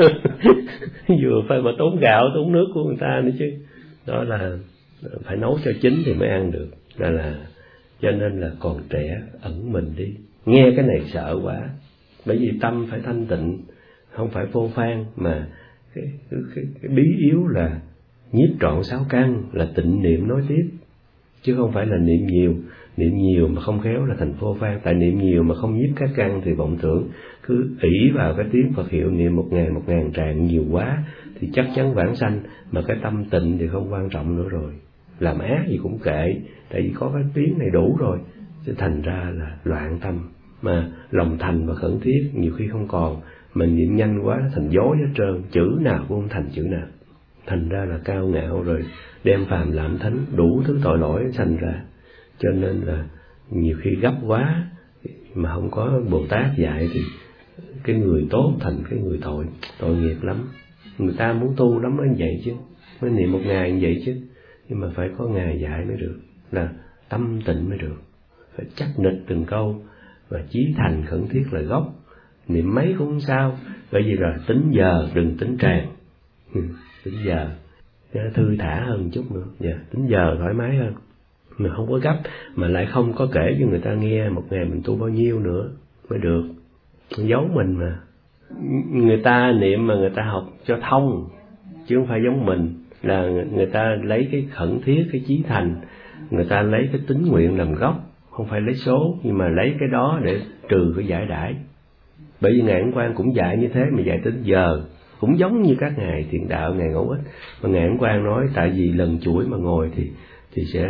Vừa phải mà tốn gạo, tốn nước của người ta nữa chứ. Đó là phải nấu cho chín thì mới ăn được. Đó là cho nên là còn trẻ ẩn mình đi. Nghe cái này sợ quá. Bởi vì tâm phải thanh tịnh, không phải phô phan, mà cái, cái, cái, cái bí yếu là nhiếp trọn sáu căn, là tịnh niệm nói tiếp. chứ không phải là niệm nhiều. Niệm nhiều mà không khéo là thành phô phan. Tại niệm nhiều mà không nhiếp các căn thì vọng tưởng cứ ỷ vào cái tiếng Phật hiệu, niệm một ngàn một ngàn tràng nhiều quá thì chắc chắn vãng sanh, mà cái tâm tịnh thì không quan trọng nữa rồi. Làm ác gì cũng kệ, tại vì có cái tiếng này đủ rồi. Chứ thành ra là loạn tâm, mà lòng thành và khẩn thiết nhiều khi không còn, mình niệm nhanh quá nó thành dối hết trơn, chữ nào cũng không thành chữ nào. Thành ra là cao ngạo rồi đem phàm làm thánh, đủ thứ tội lỗi thành ra. Cho nên là nhiều khi gấp quá mà không có Bồ Tát dạy thì cái người tốt thành cái người tội, tội nghiệp lắm. Người ta muốn tu lắm mới vậy chứ, mới niệm một ngày như vậy chứ, nhưng mà phải có ngày dạy mới được, là tâm tịnh mới được, phải chắc nịch từng câu, và chí thành khẩn thiết là gốc. Niệm mấy cũng không sao, bởi vì là tính giờ đừng tính tràng. Tính giờ cho nó thư thả hơn chút nữa, yeah, tính giờ thoải mái hơn, mà không có gấp, mà lại không có kể cho người ta nghe một ngày mình tu bao nhiêu nữa mới được. Giấu mình mà, người ta niệm mà người ta học cho thông, chứ không phải giống mình là người ta lấy cái khẩn thiết, cái chí thành, người ta lấy cái tín nguyện làm gốc, không phải lấy số, nhưng mà lấy cái đó để trừ cái giải đãi. Bởi vì Ngài Ấn Quang cũng dạy như thế, mà dạy tính giờ cũng giống như các ngài thiền đạo, ngài Ngẫu Ích. Mà Ngài Ấn Quang nói tại vì lần chuỗi mà ngồi thì thì sẽ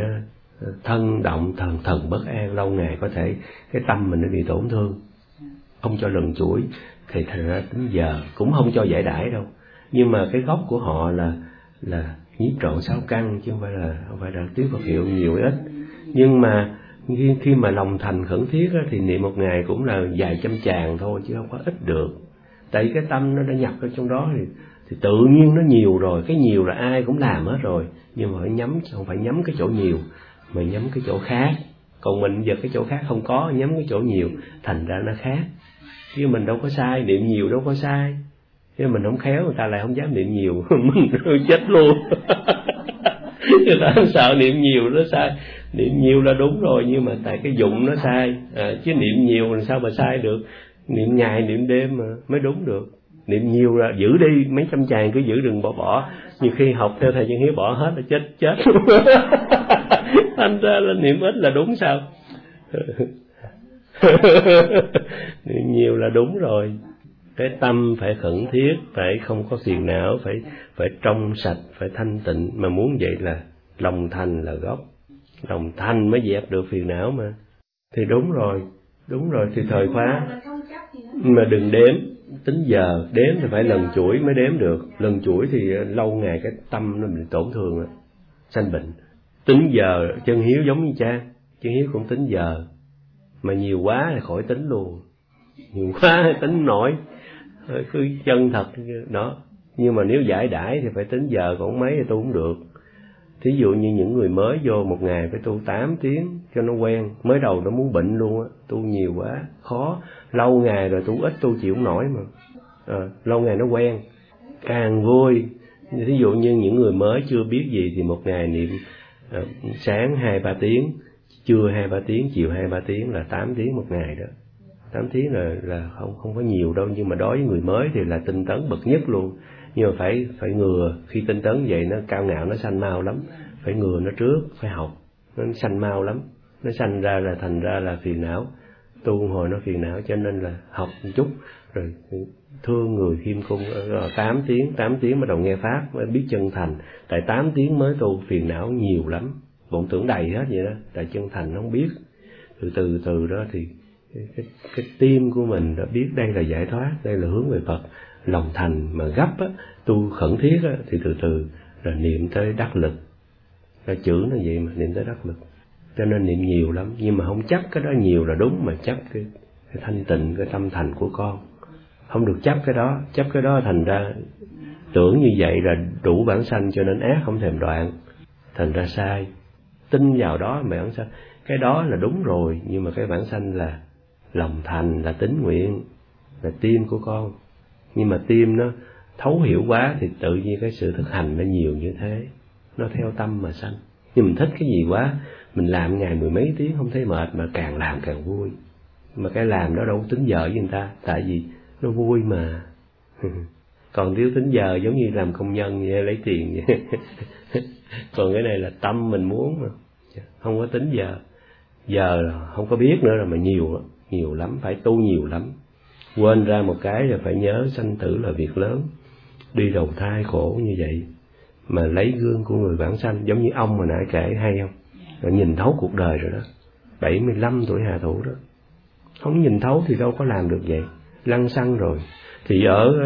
thân động, thần thần bất an, lâu ngày có thể cái tâm mình nó bị tổn thương, không cho lần chuỗi, thì thành ra tính giờ cũng không cho giải đãi đâu. Nhưng mà cái gốc của họ là là nhiếp trọn sáu căn, chứ không phải là không phải là tiếng Phật hiệu nhiều ít. Nhưng mà khi, khi mà lòng thành khẩn thiết á, thì niệm một ngày cũng là vài trăm tràng thôi, chứ không có ít được. Tại cái tâm nó đã nhập ở trong đó thì, thì tự nhiên nó nhiều rồi. Cái nhiều là ai cũng làm hết rồi, nhưng mà phải nhắm, không phải nhắm cái chỗ nhiều, mà nhắm cái chỗ khác. Còn mình giờ cái chỗ khác không có, nhắm cái chỗ nhiều, thành ra nó khác. Chứ mình đâu có sai, niệm nhiều đâu có sai. Chứ mình không khéo, người ta lại không dám niệm nhiều, mình chết luôn. Người ta sợ niệm nhiều nó sai. Niệm nhiều là đúng rồi, nhưng mà tại cái dụng nó sai, à, chứ niệm nhiều làm sao mà sai được. Niệm ngày niệm đêm mà mới đúng được. Niệm nhiều là giữ đi, mấy trăm tràng cứ giữ, đừng bỏ bỏ. Nhiều khi học theo thầy Chân Hiếu bỏ hết là chết chết. Thành ra là niệm ít là đúng sao? Niệm nhiều là đúng rồi. Cái tâm phải khẩn thiết, phải không có phiền não, phải phải trong sạch, phải thanh tịnh. Mà muốn vậy là lòng thành là gốc. Lòng thành mới dẹp được phiền não mà. Thì đúng rồi, đúng rồi, thì thời khóa. Mà đừng đếm, tính giờ, đếm thì phải lần chuỗi mới đếm được. Lần chuỗi thì lâu ngày cái tâm nó bị tổn thương rồi, sanh bệnh. Tính giờ, Chân Hiếu giống như cha, Chân Hiếu cũng tính giờ. Mà nhiều quá thì khỏi tính luôn. Nhiều quá thì tính nổi, cứ chân thật đó. Nhưng mà nếu giải đãi thì phải tính giờ, còn mấy thì tu cũng được. Thí dụ như những người mới vô một ngày phải tu tám tiếng cho nó quen. Mới đầu nó muốn bệnh luôn á, tu nhiều quá khó. Lâu ngày rồi tu ít tu chịu không nổi mà, à, lâu ngày nó quen càng vui. Thí dụ như những người mới chưa biết gì thì một ngày niệm à, sáng hai ba tiếng, trưa hai ba tiếng, chiều hai ba tiếng là tám tiếng một ngày đó. Tám tiếng là là không không có nhiều đâu, nhưng mà đối với người mới thì là tinh tấn bậc nhất luôn. Nhưng mà phải phải ngừa, khi tinh tấn vậy nó cao ngạo, nó sanh mau lắm. Phải ngừa nó trước, phải học, nó sanh mau lắm. Nó sanh ra là thành ra là phiền não, tu hồi nó phiền não, cho nên là học một chút rồi thương người khiêm cung. Tám tiếng, tám tiếng bắt đầu nghe pháp mới biết chân thành. Tại tám tiếng mới tu phiền não nhiều lắm, vọng tưởng đầy hết vậy đó. Tại chân thành nó không biết, từ từ từ đó thì cái, cái, cái tim của mình đã biết đây là giải thoát, đây là hướng về Phật. Lòng thành mà gấp á, tu khẩn thiết á, thì từ từ là niệm tới đắc lực. Là chữ nó vậy mà, niệm tới đắc lực. Cho nên niệm nhiều lắm, nhưng mà không chấp cái đó nhiều là đúng, mà chấp cái, cái thanh tịnh, cái tâm thành của con. Không được chấp cái đó, chấp cái đó thành ra tưởng như vậy là đủ bản sanh, cho nên ác không thèm đoạn, thành ra sai. Tin vào đó mà bản sanh, cái đó là đúng rồi, nhưng mà cái bản sanh là lòng thành, là tín nguyện, là tim của con. Nhưng mà tim nó thấu hiểu quá thì tự nhiên cái sự thực hành nó nhiều như thế, nó theo tâm mà sanh. Nhưng mình thích cái gì quá, mình làm ngày mười mấy tiếng không thấy mệt, mà càng làm càng vui. Mà cái làm đó đâu có tính giờ với người ta, tại vì nó vui mà. Còn nếu tính giờ giống như làm công nhân vậy, lấy tiền vậy. Còn cái này là tâm mình muốn mà. Không có tính giờ. Giờ là không có biết nữa rồi mà nhiều nhiều lắm, phải tu nhiều lắm. Quên ra một cái là phải nhớ sanh tử là việc lớn. Đi đầu thai khổ như vậy mà lấy gương của người vãng sanh, giống như ông mà nãy kể hay không? Rồi nhìn thấu cuộc đời rồi đó. bảy mươi lăm tuổi hạ thủ đó. Không nhìn thấu thì đâu có làm được vậy. Lăng xăng rồi. Thì ở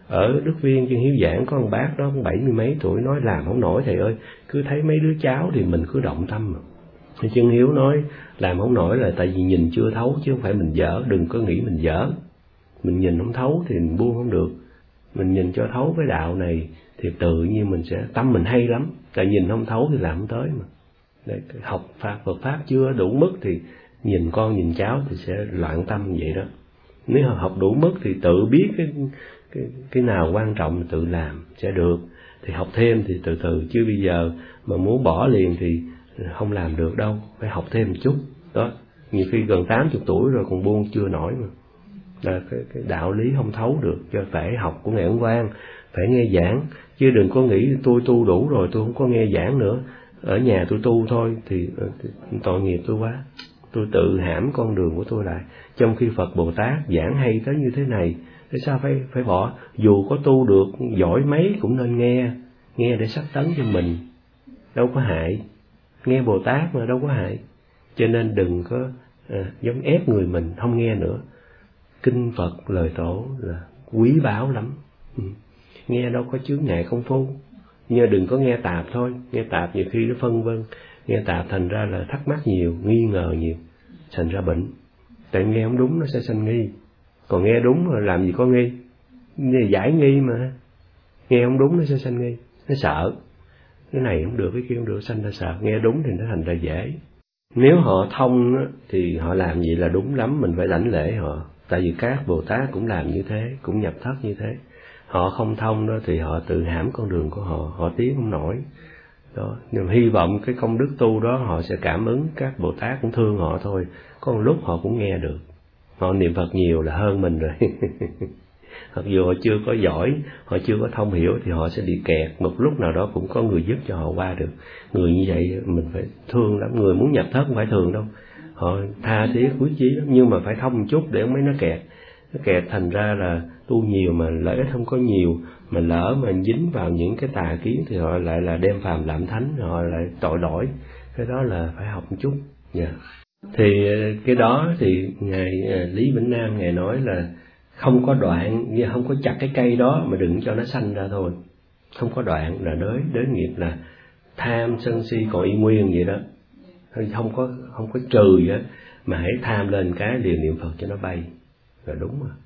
ở Đức Viên trên Hiếu Giảng có một bác đó bảy mươi mấy tuổi nói làm không nổi thầy ơi, cứ thấy mấy đứa cháu thì mình cứ động tâm mà. Thì chân Hiếu nói làm không nổi là tại vì nhìn chưa thấu chứ không phải mình dở, đừng có nghĩ mình dở. Mình nhìn không thấu thì mình buông không được. Mình nhìn cho thấu cái đạo này thì tự nhiên mình sẽ, tâm mình hay lắm. Tại nhìn không thấu thì làm không tới mà. Để học Pháp, Phật Pháp chưa đủ mức thì nhìn con nhìn cháu thì sẽ loạn tâm vậy đó. Nếu học đủ mức thì tự biết cái cái, cái nào quan trọng tự làm sẽ được. Thì học thêm thì từ từ, chứ bây giờ mà muốn bỏ liền thì không làm được đâu, phải học thêm một chút. Đó, nhiều khi gần tám mươi tuổi rồi còn buông chưa nổi mà. Là cái, cái đạo lý không thấu được, cho phải học của Ngài Ấn Quang, phải nghe giảng, chứ đừng có nghĩ tôi tu đủ rồi tôi không có nghe giảng nữa, ở nhà tôi tu thôi thì, thì tội nghiệp tôi quá, tôi tự hãm con đường của tôi lại. Trong khi Phật Bồ Tát giảng hay tới như thế này, tại sao phải phải bỏ? Dù có tu được giỏi mấy cũng nên nghe, nghe để sắc tấn cho mình, đâu có hại. Nghe Bồ Tát mà đâu có hại. Cho nên đừng có à, giống ép người mình không nghe nữa. Kinh Phật lời Tổ là quý báu lắm. Ừ. Nghe đâu có chướng ngại công phu. Nhưng đừng có nghe tạp thôi. Nghe tạp nhiều khi nó phân vân. Nghe tạp thành ra là thắc mắc nhiều, nghi ngờ nhiều, thành ra bệnh. Tại nghe không đúng nó sẽ sanh nghi. Còn nghe đúng rồi làm gì có nghi. Nghe giải nghi mà. Nghe không đúng nó sẽ sanh nghi. Nó sợ. Cái này không được, cái kia không được, sanh ra sợ. Nghe đúng thì nó thành ra dễ. Nếu họ thông thì họ làm vậy là đúng lắm, mình phải đảnh lễ họ. Tại vì các Bồ Tát cũng làm như thế, cũng nhập thất như thế. Họ không thông đó thì họ tự hãm con đường của họ, họ tiến không nổi. Đó, nhưng mà hy vọng cái công đức tu đó họ sẽ cảm ứng, các Bồ Tát cũng thương họ thôi. Có một lúc họ cũng nghe được. Họ niệm Phật nhiều là hơn mình rồi. Mặc dù họ chưa có giỏi, họ chưa có thông hiểu thì họ sẽ bị kẹt. Một lúc nào đó cũng có người giúp cho họ qua được. Người như vậy mình phải thương lắm. Người muốn nhập thất không phải thường đâu. Họ tha thiết quý chí lắm, nhưng mà phải thông một chút để không mấy nó kẹt. Nó kẹt thành ra là tu nhiều mà lợi ích không có nhiều, mà lỡ mà dính vào những cái tà kiến thì họ lại là đem phàm làm thánh, họ lại tội lỗi. Cái đó là phải học một chút. Yeah. Thì cái đó thì Ngài Lý Vĩnh Nam Ngài nói là không có đoạn, không có chặt cái cây đó mà đừng cho nó sanh ra thôi. Không có đoạn là đới, đới nghiệp là tham sân si còn y nguyên vậy đó. Không có không có trừ vậy, mà hãy tham lên cái liền niệm Phật cho nó bay. Là đúng mà.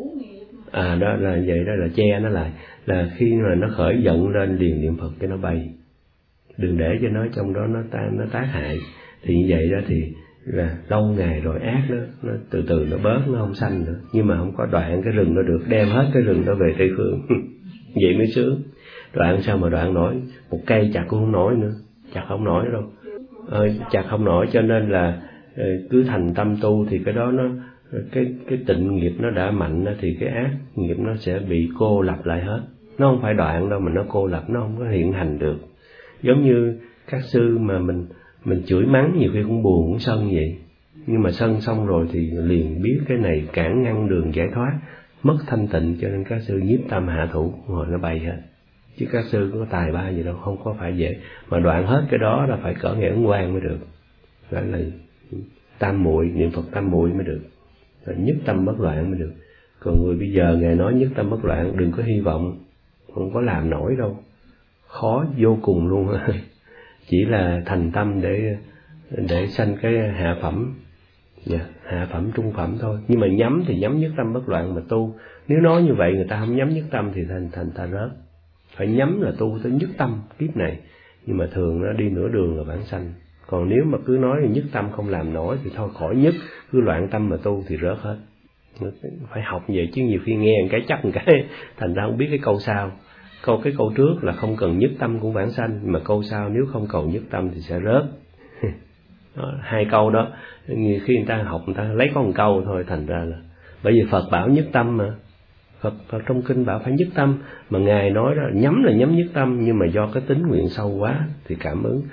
À đó là vậy đó, là che nó lại. Là khi mà nó khởi giận lên liền niệm Phật cho nó bay. Đừng để cho nó trong đó nó ta, nó tác hại. Thì như vậy đó thì là lâu ngày rồi ác đó, nó từ từ nó bớt, nó không sanh nữa. Nhưng mà không có đoạn cái rừng nó được, đem hết cái rừng đó về Tây Phương. Vậy mới sướng. Đoạn sao mà đoạn nổi, một cây chặt cũng không nổi nữa, chặt không nổi đâu. Ờ, chặt không nổi, cho nên là cứ thành tâm tu thì cái đó nó, cái cái tịnh nghiệp nó đã mạnh đó, thì cái ác nghiệp nó sẽ bị cô lập lại hết. Nó không phải đoạn đâu mà nó cô lập, nó không có hiện hành được. Giống như các sư mà mình mình chửi mắng nhiều khi cũng buồn cũng sân vậy, nhưng mà sân xong rồi thì liền biết cái này cản ngăn đường giải thoát, mất thanh tịnh, cho nên các sư nhiếp tâm hạ thủ, rồi nó bay hết. Chứ các sư có tài ba gì đâu, không có phải dễ. Mà đoạn hết cái đó là phải cỡ Ngài Ấn Quang mới được. Đó là tam muội, niệm Phật tam muội mới được. Rồi nhất tâm bất loạn mới được. Còn người bây giờ Ngài nói nhất tâm bất loạn, đừng có hy vọng, không có làm nổi đâu. Khó vô cùng luôn. Chỉ là thành tâm để để sanh cái hạ phẩm, yeah, hạ phẩm trung phẩm thôi. Nhưng mà nhắm thì nhắm nhất tâm bất loạn mà tu. Nếu nói như vậy người ta không nhắm nhất tâm thì thành thành ta rớt. Phải nhắm là tu tới nhất tâm kiếp này. Nhưng mà thường nó đi nửa đường là vãng sanh. Còn nếu mà cứ nói là nhất tâm không làm nổi thì thôi khỏi nhất, cứ loạn tâm mà tu thì rớt hết. Phải học vậy chứ nhiều khi nghe một cái chắc một cái thành ra không biết cái câu sau. Câu cái câu trước là không cần nhất tâm cũng vãng sanh, mà câu sau nếu không cầu nhất tâm thì sẽ rớt. Đó, hai câu đó nhiều khi người ta học người ta lấy có một câu thôi, thành ra là bởi vì Phật bảo nhất tâm mà. Phật, Phật trong kinh bảo phải nhất tâm, mà Ngài nói đó nhắm là nhắm nhất tâm, nhưng mà do cái tính nguyện sâu quá thì cảm ứng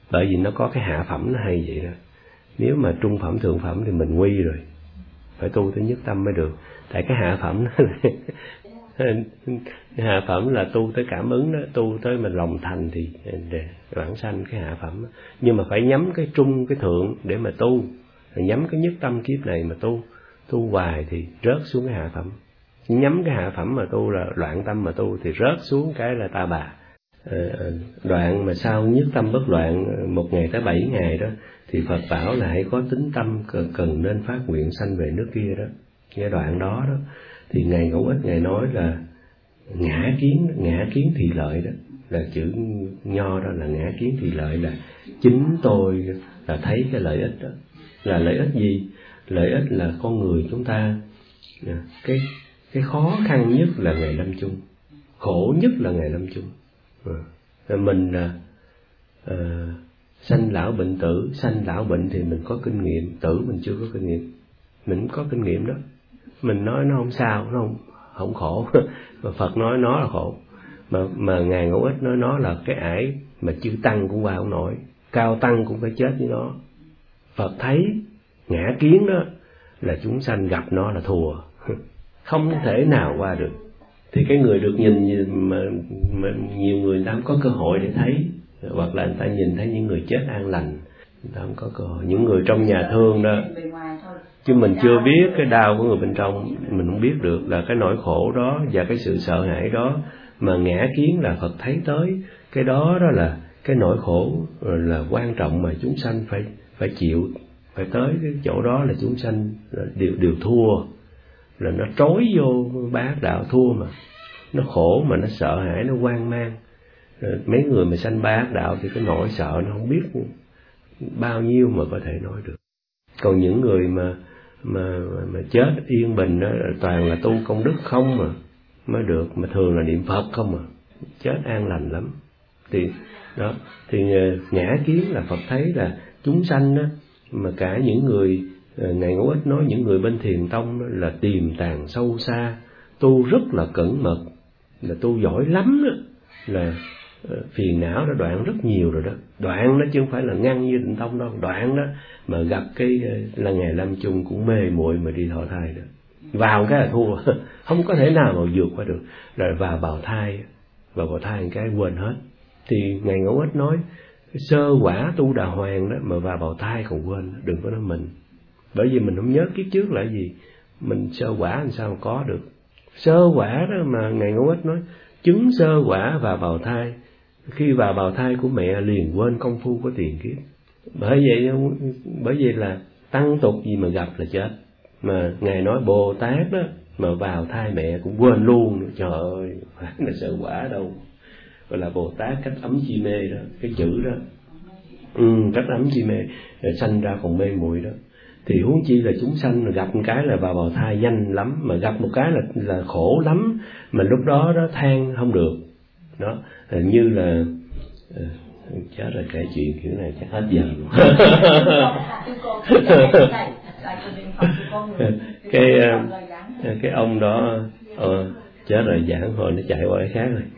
Bởi vì nó có cái hạ phẩm nó hay vậy đó. Nếu mà trung phẩm thượng phẩm thì mình nguy rồi, phải tu tới nhất tâm mới được. Tại cái hạ phẩm nó hạ phẩm là tu tới cảm ứng đó, tu tới mình lòng thành thì vãng sanh cái hạ phẩm đó. Nhưng mà phải nhắm cái trung cái thượng để mà tu, nhắm cái nhất tâm kiếp này mà tu, tu hoài thì rớt xuống cái hạ phẩm. Nhắm cái hạ phẩm mà tu là loạn tâm mà tu thì rớt xuống cái là ta bà. Ờ, đoạn mà sau nhất tâm bất loạn một ngày tới bảy ngày đó thì Phật bảo là hãy có tính tâm cần, cần nên phát nguyện sanh về nước kia đó. Giai đoạn đó đó thì Ngài Ngẫu Ích Ngài nói là ngã kiến, ngã kiến thị lợi đó, là chữ nho đó là ngã kiến thị lợi, là chính tôi là thấy cái lợi ích đó. Là lợi ích gì? Lợi ích là con người chúng ta, cái cái khó khăn nhất là ngày lâm chung, khổ nhất là ngày lâm chung. Rồi mình là uh, sanh lão bệnh tử, sanh lão bệnh thì mình có kinh nghiệm, tử mình chưa có kinh nghiệm. Mình có kinh nghiệm đó, mình nói nó không sao, nó không không khổ, mà Phật nói nó là khổ. Mà mà Ngài Ngẫu Ích nói nó là cái ải mà chư tăng cũng qua không nổi, cao tăng cũng phải chết với nó. Phật thấy ngã kiến đó là chúng sanh gặp nó là thua, không thể nào qua được. Thì cái người được nhìn mà, mà nhiều người ta không có cơ hội để thấy, hoặc là người ta nhìn thấy những người chết an lành, người ta không có cơ hội. Những người trong nhà thương đó, chứ mình chưa biết cái đau của người bên trong, mình không biết được là cái nỗi khổ đó và cái sự sợ hãi đó. Mà ngã kiến là Phật thấy tới cái đó, đó là cái nỗi khổ là quan trọng mà chúng sanh phải phải chịu, phải tới cái chỗ đó là chúng sanh đều đều thua, là nó trói vô bát đạo thua, mà nó khổ, mà nó sợ hãi, nó hoang mang. Rồi mấy người mà sanh bát đạo thì cái nỗi sợ nó không biết bao nhiêu mà có thể nói được. Còn những người mà mà mà chết yên bình đó toàn là tu công đức không mà mới được, mà thường là niệm Phật không mà chết an lành lắm. Thì đó, thì ngã kiến là Phật thấy là chúng sanh đó, mà cả những người, Ngài Ngẫu Ích nói những người bên Thiền Tông đó là tiềm tàng sâu xa, tu rất là cẩn mật, là tu giỏi lắm đó, là phiền não đã đoạn rất nhiều rồi đó. Đoạn đó chứ không phải là ngăn như Tịnh Tông đâu, đoạn đó mà gặp cái là ngày lâm chung cũng mê muội mà đi thọ thai đó. Vào cái là thua, không có thể nào mà vượt qua được. Rồi vào bào thai, vào bào thai cái quên hết. Thì Ngài Ngẫu Ích nói sơ quả tu đà hoàng đó mà vào bào thai còn quên, đừng có nói mình. Bởi vì mình không nhớ kiếp trước là gì, mình sơ quả làm sao mà có được. Sơ quả đó mà Ngài Ngẫu Ích nói chứng sơ quả vào bào thai, khi vào bào thai của mẹ liền quên công phu của tiền kiếp. Bởi vậy bởi vậy là tăng tục gì mà gặp là chết. Mà Ngài nói Bồ Tát đó mà vào thai mẹ cũng quên luôn. Trời ơi, phải là sơ quả đâu, gọi là Bồ Tát cách ấm chi mê đó, cái chữ đó. Ừ, cách ấm chi mê, rồi sanh ra còn mê muội đó. Thì huống chi là chúng sanh gặp một cái là vào bào thai nhanh lắm, mà gặp một cái là là khổ lắm, mà lúc đó đó than không được. Đó, như là chết rồi, kể chuyện kiểu này chắc hết giờ luôn. cái cái ông đó ờ, chết rồi, giảng hồi nó chạy qua cái khác rồi.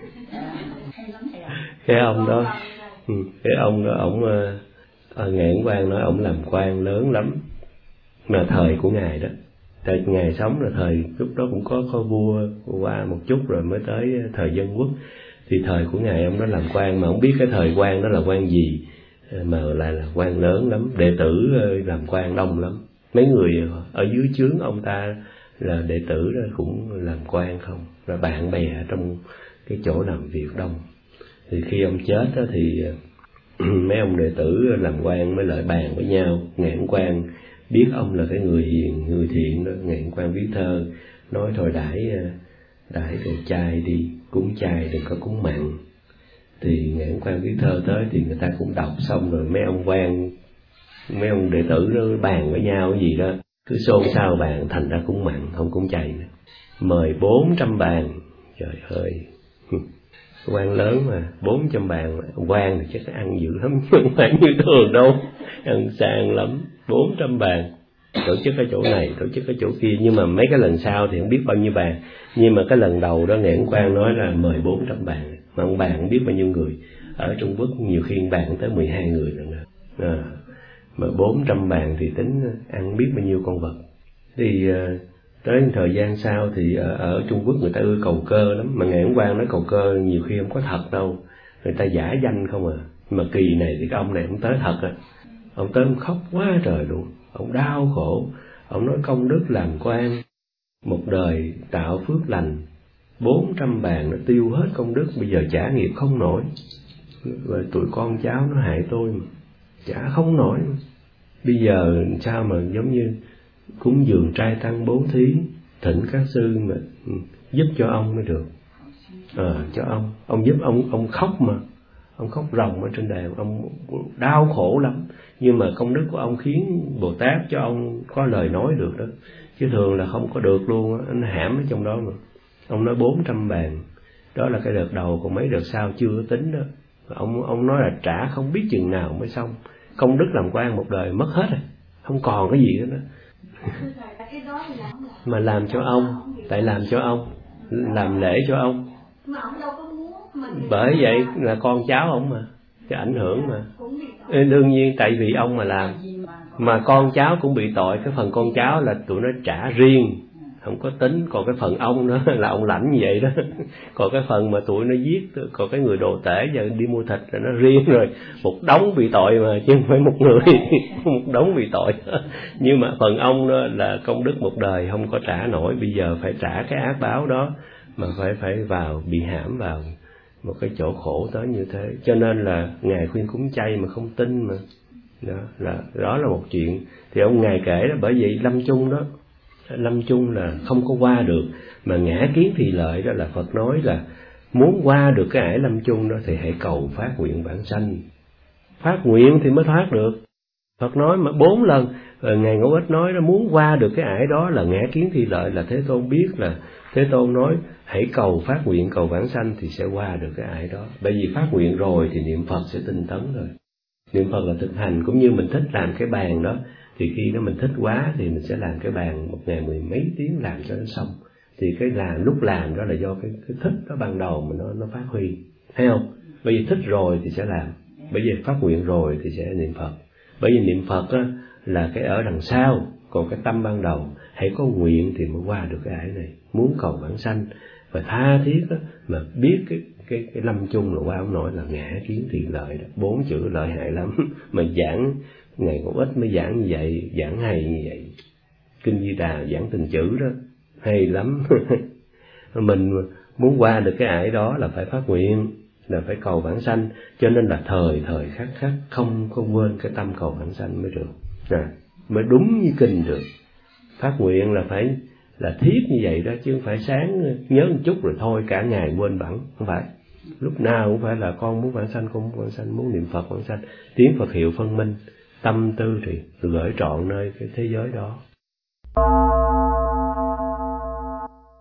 Cái ông đó, cái ông đó ổng uh, Ngài Ấn Quang nói ổng làm quan lớn lắm, mà thời của ngài đó, thời ngài sống là thời lúc đó cũng có có vua qua một chút rồi mới tới thời Dân Quốc. Thì thời của ngài ông đó làm quan mà không biết cái thời quan đó là quan gì, mà lại là quan lớn lắm, đệ tử làm quan đông lắm. Mấy người ở dưới trướng ông ta là đệ tử đó cũng làm quan không, rồi bạn bè trong cái chỗ làm việc đông. Thì khi ông chết đó thì mấy ông đệ tử làm quan mới lại bàn với nhau. Ngài Ấn Quang biết ông là cái người hiền, người thiện đó, Ngài Ấn Quang viết thơ nói thôi đãi đãi rồi chay đi, cúng chay đừng có cúng mặn. Thì Ngài Ấn Quang viết thơ tới thì người ta cũng đọc xong rồi mấy ông quan, mấy ông đệ tử đó bàn với nhau cái gì đó, cứ xôn xao bàn, thành ra cúng mặn không cúng chay nữa. Mời bốn trăm bàn, trời ơi, quan lớn mà bốn trăm bàn, quan thì chắc ăn dữ lắm, không phải như thường đâu, ăn sang lắm. Bốn trăm bàn tổ chức ở chỗ này, tổ chức ở chỗ kia, nhưng mà mấy cái lần sau thì không biết bao nhiêu bàn. Nhưng mà cái lần đầu đó Ngài Ấn Quang nói là mời bốn trăm bàn, mà ông bàn không biết bao nhiêu người. Ở Trung Quốc nhiều khi bàn tới mười hai người lần nữa. À, mà bốn trăm bàn thì tính ăn biết bao nhiêu con vật. Thì tới thời gian sau thì ở, ở Trung Quốc người ta ưa cầu cơ lắm. Mà Ngài Ấn Quang nói cầu cơ nhiều khi không có thật đâu, người ta giả danh không à. Mà kỳ này thì cái ông này ông tới thật à. Ông tới ông khóc quá trời luôn. Ông đau khổ. Ông nói công đức làm quan, một đời tạo phước lành, bốn trăm bàn nó tiêu hết công đức, bây giờ trả nghiệp không nổi. Rồi tụi con cháu nó hại tôi mà trả không nổi. Bây giờ sao mà giống như cúng dường trai tăng bố thí, thỉnh các sư mà giúp cho ông mới được. Ờ à, cho ông, ông giúp ông, ông khóc mà, ông khóc ròng ở trên đàn, ông đau khổ lắm. Nhưng mà công đức của ông khiến Bồ Tát cho ông có lời nói được đó, chứ thường là không có được luôn á, anh hãm ở trong đó mà. Ông nói bốn trăm bàn, đó là cái đợt đầu, còn mấy đợt sau chưa có tính đó. Ông ông nói là trả không biết chừng nào mới xong. Công đức làm quan một đời mất hết rồi, không còn cái gì hết đó. Mà làm cho ông, tại làm cho ông, làm lễ cho ông. Bởi vậy là con cháu ông mà, cái ảnh hưởng mà. Đương nhiên tại vì ông mà làm, mà con cháu cũng bị tội. Cái phần con cháu là tụi nó trả riêng, không có tính. Còn cái phần ông đó là ông lãnh như vậy đó. Còn cái phần mà tụi nó giết, còn cái người đồ tể giờ đi mua thịt là nó riêng rồi. Một đống bị tội mà, chứ không phải một người. Một đống bị tội. Nhưng mà phần ông đó là công đức một đời không có trả nổi, bây giờ phải trả cái ác báo đó, mà phải phải vào bị hãm vào một cái chỗ khổ tới như thế. Cho nên là Ngài khuyên cúng chay mà không tin mà. Đó là, đó là một chuyện. Thì ông Ngài kể đó, bởi vậy lâm chung đó, lâm chung là không có qua được. Mà ngã kiến thì lợi đó là Phật nói là muốn qua được cái ải lâm chung đó thì hãy cầu phát nguyện vãng sanh. Phát nguyện thì mới thoát được. Phật nói mà bốn lần. Rồi Ngài Ngẫu Ích nói nó muốn qua được cái ải đó là ngã kiến thì lợi, là Thế Tôn biết là Thế Tôn nói hãy cầu phát nguyện cầu vãng sanh thì sẽ qua được cái ải đó. Bởi vì phát nguyện rồi thì niệm Phật sẽ tinh tấn rồi. Niệm Phật là thực hành, cũng như mình thích làm cái bàn đó, thì khi đó mình thích quá thì mình sẽ làm cái bàn một ngày mười mấy tiếng làm cho nó xong. Thì cái làm lúc làm đó là do cái, cái thích đó ban đầu mà nó nó phát huy, thấy không? Bởi vì thích rồi thì sẽ làm, bởi vì phát nguyện rồi thì sẽ niệm Phật. Bởi vì niệm Phật á, là cái ở đằng sau, còn cái tâm ban đầu hãy có nguyện thì mới qua được cái ải này. Muốn cầu vãng sanh và tha thiết á, mà biết cái cái cái lâm chung là qua ông nói là ngã kiến thị lợi đó, bốn chữ lợi hại lắm. Mà giảng Ngài Ngẫu Ích mới giảng như vậy, giảng hay như vậy. Kinh Di Đà giảng từng chữ đó hay lắm. Mình muốn qua được cái ải đó là phải phát nguyện, là phải cầu vãng sanh. Cho nên là thời thời khắc khắc không có quên cái tâm cầu vãng sanh mới được, à, mới đúng như kinh được. Phát nguyện là phải là thiết như vậy đó, chứ không phải sáng nhớ một chút rồi thôi cả ngày quên bẵng, không phải. Lúc nào cũng phải là con muốn vãng sanh, con muốn vãng sanh, muốn niệm Phật vãng sanh, tiếng Phật hiệu phân minh, tâm tư thì gửi trọn nơi cái thế giới đó.